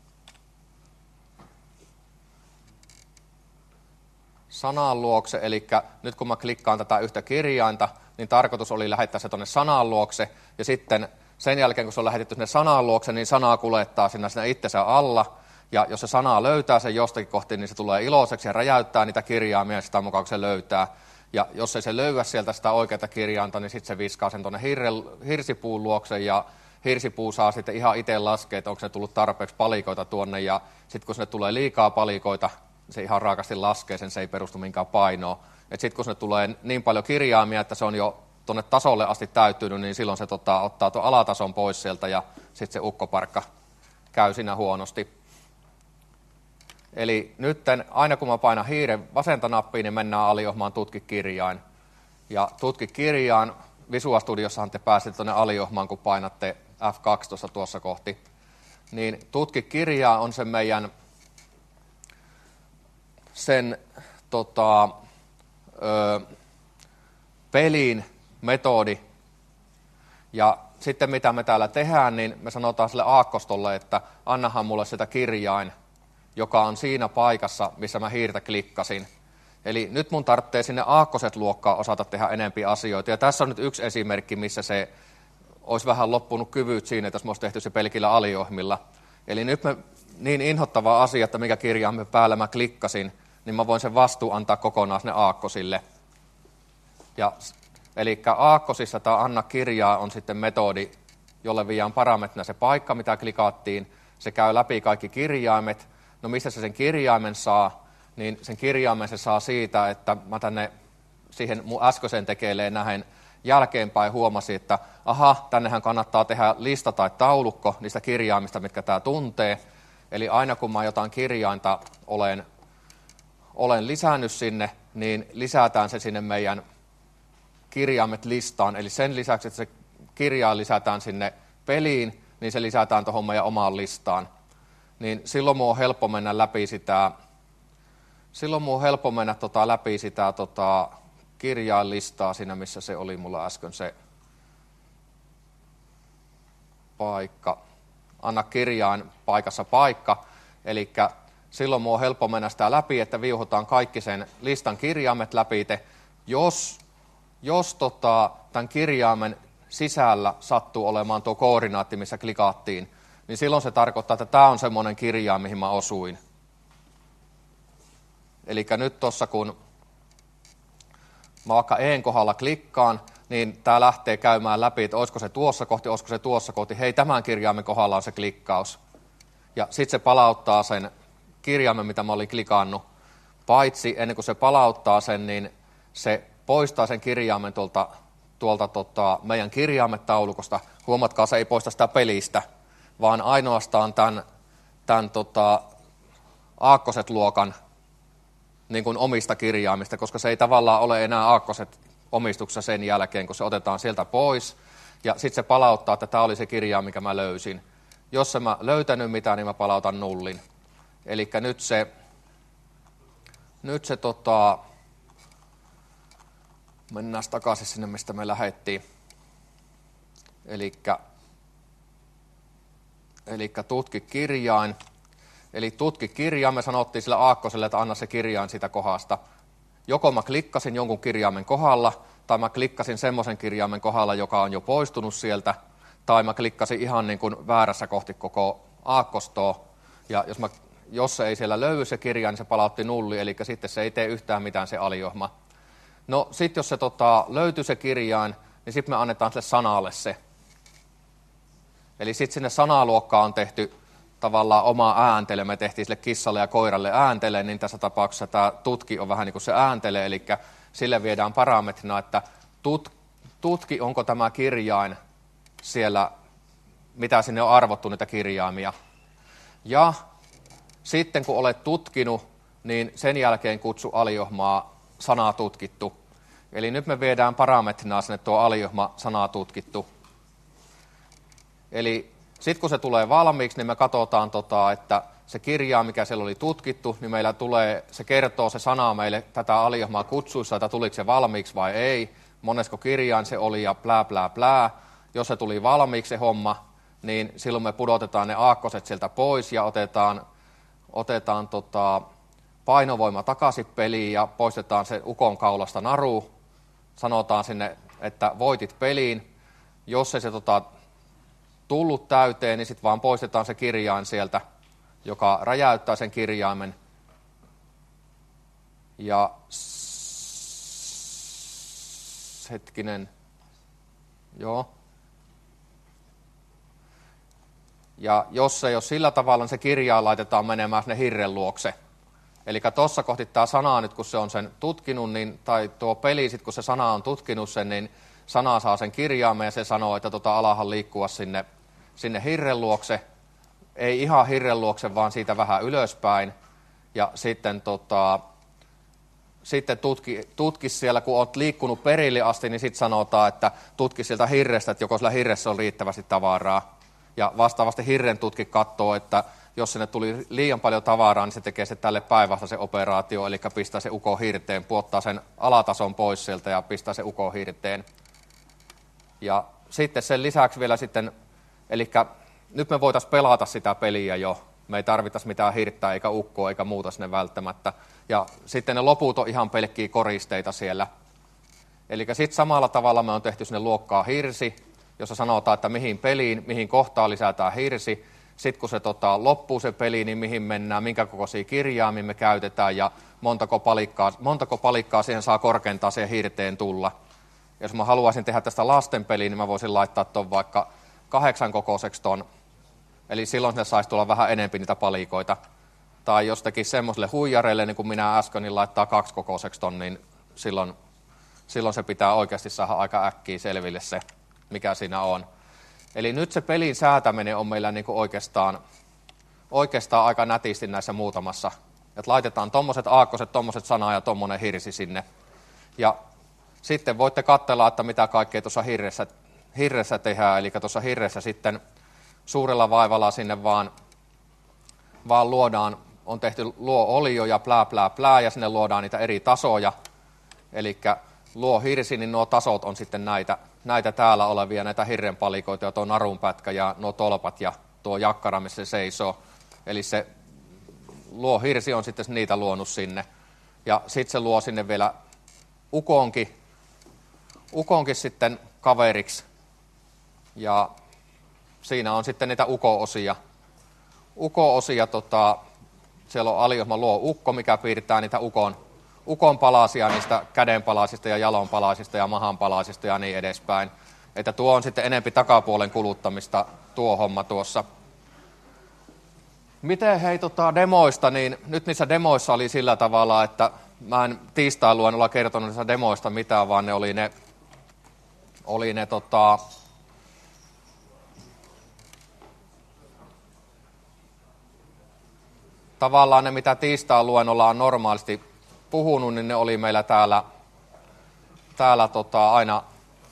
Sanan luokse, eli nyt kun mä klikkaan tätä yhtä kirjainta, niin tarkoitus oli lähettää se tuonne sanan luokse, ja sitten sen jälkeen, kun se on lähetetty sinne sanan luokse, niin sanaa kuljettaa sinne, sinne itsensä alla, ja jos se sanaa löytää sen jostakin kohti, niin se tulee iloiseksi ja räjäyttää niitä kirjaimia sitä mukaan, kun se löytää. Ja jos ei se löyä sieltä sitä oikeaa kirjainta, niin sitten se viskaa sen tuonne hirsipuun luokse, ja hirsipuu saa sitten ihan itse laskea, että onko se tullut tarpeeksi palikoita tuonne, ja sitten kun sinne tulee liikaa palikoita, se ihan raakasti laskee sen, se ei perustu minkään painoon. Sitten kun sinne tulee niin paljon kirjaimia, että se on jo tuonne tasolle asti täyttynyt, niin silloin se tota, ottaa tuon alatason pois sieltä ja sitten se ukkoparkka käy siinä huonosti. Eli nyt aina kun mä painan hiiren vasenta nappiin, niin mennään aliohmaan tutki kirjain. Ja tutki kirjaan, Visual Studiossahan te pääsette tuonne aliohmaan, kun painatte F kaksitoista tuossa kohti. Niin tutki kirjaa on se meidän sen tota, ö, pelin metodi. Ja sitten mitä me täällä tehdään, niin me sanotaan sille aakkostolle, että annahan mulle sitä kirjain, joka on siinä paikassa, missä mä hiirtä klikkasin. Eli nyt mun tarvitsee sinne aakkoset luokkaan osata tehdä enempi asioita. Ja tässä on nyt yksi esimerkki, missä se olisi vähän loppunut kyvyt siinä, että jos me olisi tehty se pelkillä aliohmilla. Eli nyt me niin inhottava asia, että mikä kirjaan me päällä mä klikkasin, niin mä voin sen vastuun antaa kokonaan sinne aakkosille. Ja, eli aakkosissa tämä anna kirjaa on sitten metodi, jolle viedään parametrina se paikka, mitä klikattiin. Se käy läpi kaikki kirjaimet. No mistä se sen kirjaimen saa? Niin sen kirjaimen se saa siitä, että mä tänne siihen mun äskeiseen tekeleen nähen jälkeenpäin huomasin, että aha, tännehän kannattaa tehdä lista tai taulukko niistä kirjaimista, mitkä tämä tuntee. Eli aina kun mä jotain kirjainta olen, olen lisännyt sinne, niin lisätään se sinne meidän kirjaimet listaan. Eli sen lisäksi, että se kirjain lisätään sinne peliin, niin se lisätään tuohon meidän omaan listaan. Niin silloin mun on helppo mennä läpi sitä, silloin mun on helppo mennä tota läpi sitä tota kirjainlistaa siinä, missä se oli mulla äsken se paikka. Anna kirjain paikassa paikka. Eli silloin mun on helppo mennä sitä läpi, että viuhutaan kaikki sen listan kirjaimet läpi. Jos, jos tota, tämän kirjaimen sisällä sattuu olemaan tuo koordinaatti, missä klikattiin, niin silloin se tarkoittaa, että tämä on semmoinen kirjain, mihin mä osuin. Eli nyt tuossa kun mä vaikka E:n kohdalla klikkaan, niin tämä lähtee käymään läpi, että olisiko se tuossa kohti, olisiko se tuossa kohti. Hei, tämän kirjaimen kohdalla on se klikkaus. Ja sitten se palauttaa sen kirjaimen, mitä mä olin klikannut. Paitsi ennen kuin se palauttaa sen, niin se poistaa sen kirjaimen tuolta, tuolta tota, meidän kirjaimetaulukosta. Huomatkaa, se ei poista sitä pelistä, vaan ainoastaan tämän, tämän tota, aakkoset luokan niin kuin omista kirjaimista, koska se ei tavallaan ole enää aakkoset omistuksessa sen jälkeen, kun se otetaan sieltä pois. Ja sitten se palauttaa, että tämä oli se kirjain, mikä mä löysin. Jos en mä löytänyt mitään, niin mä palautan nullin. Eli nyt se, nyt se tota, mennään takaisin sinne, mistä me lähdettiin. Elikkä, elikkä tutki kirjain. Eli tutki kirjain, me sanottiin sille aakkoselle, että anna se kirjain siitä kohdasta. Joko mä klikkasin jonkun kirjaimen kohdalla, tai mä klikkasin semmoisen kirjaimen kohdalla, joka on jo poistunut sieltä, tai mä klikkasin ihan niin kuin väärässä kohti koko aakkostoa. Ja jos, mä, jos se ei siellä löydy se kirjain, niin se palautti nulli, eli sitten se ei tee yhtään mitään se aliohma. No sitten jos se tota, löytyy se kirjain, niin sitten me annetaan sille sanalle se. Eli sitten sinne sanaluokkaan on tehty tavallaan oma ääntele, me tehtiin sille kissalle ja koiralle ääntele, niin tässä tapauksessa tämä tutki on vähän niin kuin se ääntele, eli sille viedään parametrina, että tut, tutki, onko tämä kirjain siellä, mitä sinne on arvottu niitä kirjaimia. Ja sitten kun olet tutkinut, niin sen jälkeen kutsu aliohmaa sanaa tutkittu. Eli nyt me viedään parametrina sinne tuo aliohma sanaa tutkittu. Eli sitten kun se tulee valmiiksi, niin me katsotaan, tota, että se kirjaa, mikä siellä oli tutkittu, niin meillä tulee, se kertoo se sana meille tätä aliohmaa kutsuissa, että tuliko se valmiiksi vai ei, monesko kirjain se oli ja plää, plää, plää. Jos se tuli valmiiksi se homma, niin silloin me pudotetaan ne aakkoset sieltä pois ja otetaan, otetaan tota, painovoima takaisin peliin ja poistetaan se ukon kaulasta naru. Sanotaan sinne, että voitit peliin. Jos ei se tota, tullut täyteen, niin sitten vaan poistetaan se kirjain sieltä, joka räjäyttää sen kirjaimen. Ja hetkinen, joo. Ja jos se ei ole sillä tavalla, niin se kirjain laitetaan menemään sinne hirren luokse. Eli tuossa kohti tämä sana nyt, kun se on sen tutkinut, niin, tai tuo peli, sit, kun se sana on tutkinut sen, niin sana saa sen kirjaimen ja se sanoo, että tota alahan liikkua sinne, sinne hirren luokse. Ei ihan hirren luokse, vaan siitä vähän ylöspäin. Ja sitten, tota, sitten tutki, tutki siellä, kun olet liikkunut perille asti, niin sitten sanotaan, että tutki sieltä hirrestä, että joko sillä hirressä on riittävästi tavaraa. Ja vastaavasti hirren tutki katsoo, että jos sinne tuli liian paljon tavaraa, niin se tekee se tälle päinvastaisen operaatio, eli pistää se uko hirteen, puottaa sen alatason pois sieltä ja pistää se uko hirteen. Ja sitten sen lisäksi vielä sitten, eli nyt me voitaisiin pelata sitä peliä jo, me ei tarvitaisi mitään hirttää eikä ukkoa eikä muuta sinne välttämättä. Ja sitten ne loput on ihan pelkkiä koristeita siellä. Eli sitten samalla tavalla me on tehty sinne luokkaa hirsi, jossa sanotaan, että mihin peliin, mihin kohtaan lisätään hirsi. Sitten kun se tota, loppuu se peli, niin mihin mennään, minkä kokoisia kirjaimia me käytetään ja montako palikkaa, montako palikkaa siihen saa korkeintaan siihen hirteen tulla. Jos mä haluaisin tehdä tästä lasten peliä, niin mä voisin laittaa ton vaikka kahdeksan kokoiseksi ton. Eli silloin sinne saisi tulla vähän enempi niitä palikoita. Tai jos tekisi semmoiselle huijareille, niin kuin minä äsken, niin laittaa kaksi kokoiseksi ton, niin silloin, silloin se pitää oikeasti saada aika äkkiä selville se, mikä siinä on. Eli nyt se pelin säätäminen on meillä niin kuin oikeastaan, oikeastaan aika nätisti näissä muutamassa. Että laitetaan tommoset aakkoset, tommoset sana ja tommonen hirsi sinne. Ja sitten voitte katsella, että mitä kaikkea tuossa hirressä, hirressä tehdään. Eli tuossa hirressä sitten suurella vaivalla sinne vaan, vaan luodaan on tehty luo-olio ja plää plää plää, ja sinne luodaan niitä eri tasoja. Eli luo-hirsi, niin nuo tasot on sitten näitä, näitä täällä olevia, näitä hirrenpalikoita, ja tuo narunpätkä ja nuo tolpat ja tuo jakkara, missä se seisoo. Eli se luo-hirsi on sitten niitä luonut sinne. Ja sitten se luo sinne vielä ukonkin, ukonkin sitten kaveriksi. Ja siinä on sitten niitä uko-osia. Uko-osia, tota, siellä on aliohma luo ukko, mikä piirtää niitä ukon, ukon palasia, niistä kädenpalasista ja jalonpalasista ja mahanpalasista ja niin edespäin. Että tuo on sitten enempi takapuolen kuluttamista tuo homma tuossa. Miten hei tota demoista, niin nyt niissä demoissa oli sillä tavalla, että mä en tiistain luennolla kertonut niissä demoista mitään, vaan ne oli ne, oli ne tota, tavallaan ne, mitä tiistain luennolla on normaalisti puhunut, niin ne oli meillä täällä, täällä tota aina,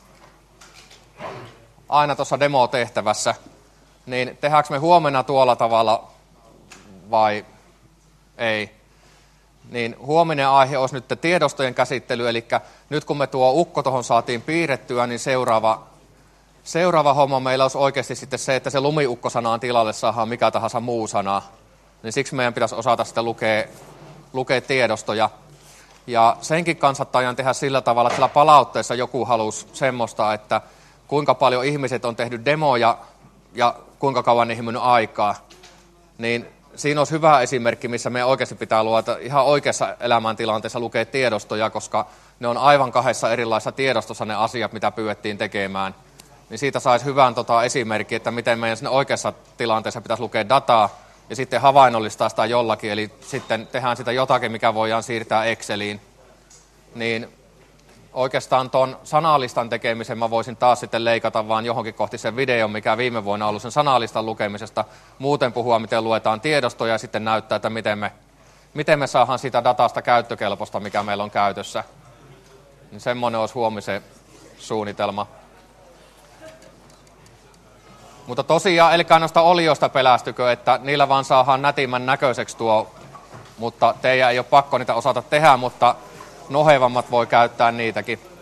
aina tuossa demotehtävässä. Niin tehdäänkö me huomenna tuolla tavalla vai ei? Niin huominen aihe olisi nyt tiedostojen käsittely, eli nyt kun me tuo ukko tuohon saatiin piirrettyä, niin seuraava, seuraava homma meillä olisi oikeasti sitten se, että se lumiukkosanaan tilalle saadaan mikä tahansa muu sana. Niin siksi meidän pitäisi osata sitten lukea, lukea tiedostoja. Ja senkin kanssa taidan tehdä sillä tavalla, että sillä palautteessa joku halusi semmoista, että kuinka paljon ihmiset on tehnyt demoja ja kuinka kauan niihin mennyt aikaa. Niin siinä olisi hyvä esimerkki, missä meidän oikeasti pitää luota ihan oikeassa elämäntilanteessa lukea tiedostoja, koska ne on aivan kahdessa erilaisessa tiedostossa ne asiat, mitä pyydettiin tekemään. Niin siitä saisi hyvän tota, esimerkki, että miten meidän sinne oikeassa tilanteessa pitäisi lukea dataa, ja sitten havainnollistaa sitä jollakin, eli sitten tehdään sitä jotakin, mikä voidaan siirtää Exceliin. Niin oikeastaan tuon sanalistan tekemisen mä voisin taas sitten leikata vaan johonkin kohti sen videon, mikä viime vuonna on ollut sen sanalistan lukemisesta. Muuten puhua, miten luetaan tiedostoja ja sitten näyttää, että miten me, miten me saadaan sitä datasta käyttökelpoista, mikä meillä on käytössä. Niin semmoinen olisi huomisen suunnitelma. Mutta tosiaan, elkää noista olioista pelästykö, että niillä vaan saadaan nätimmän näköiseksi tuo, mutta teidän ei ole pakko niitä osata tehdä, mutta nohevammat voi käyttää niitäkin.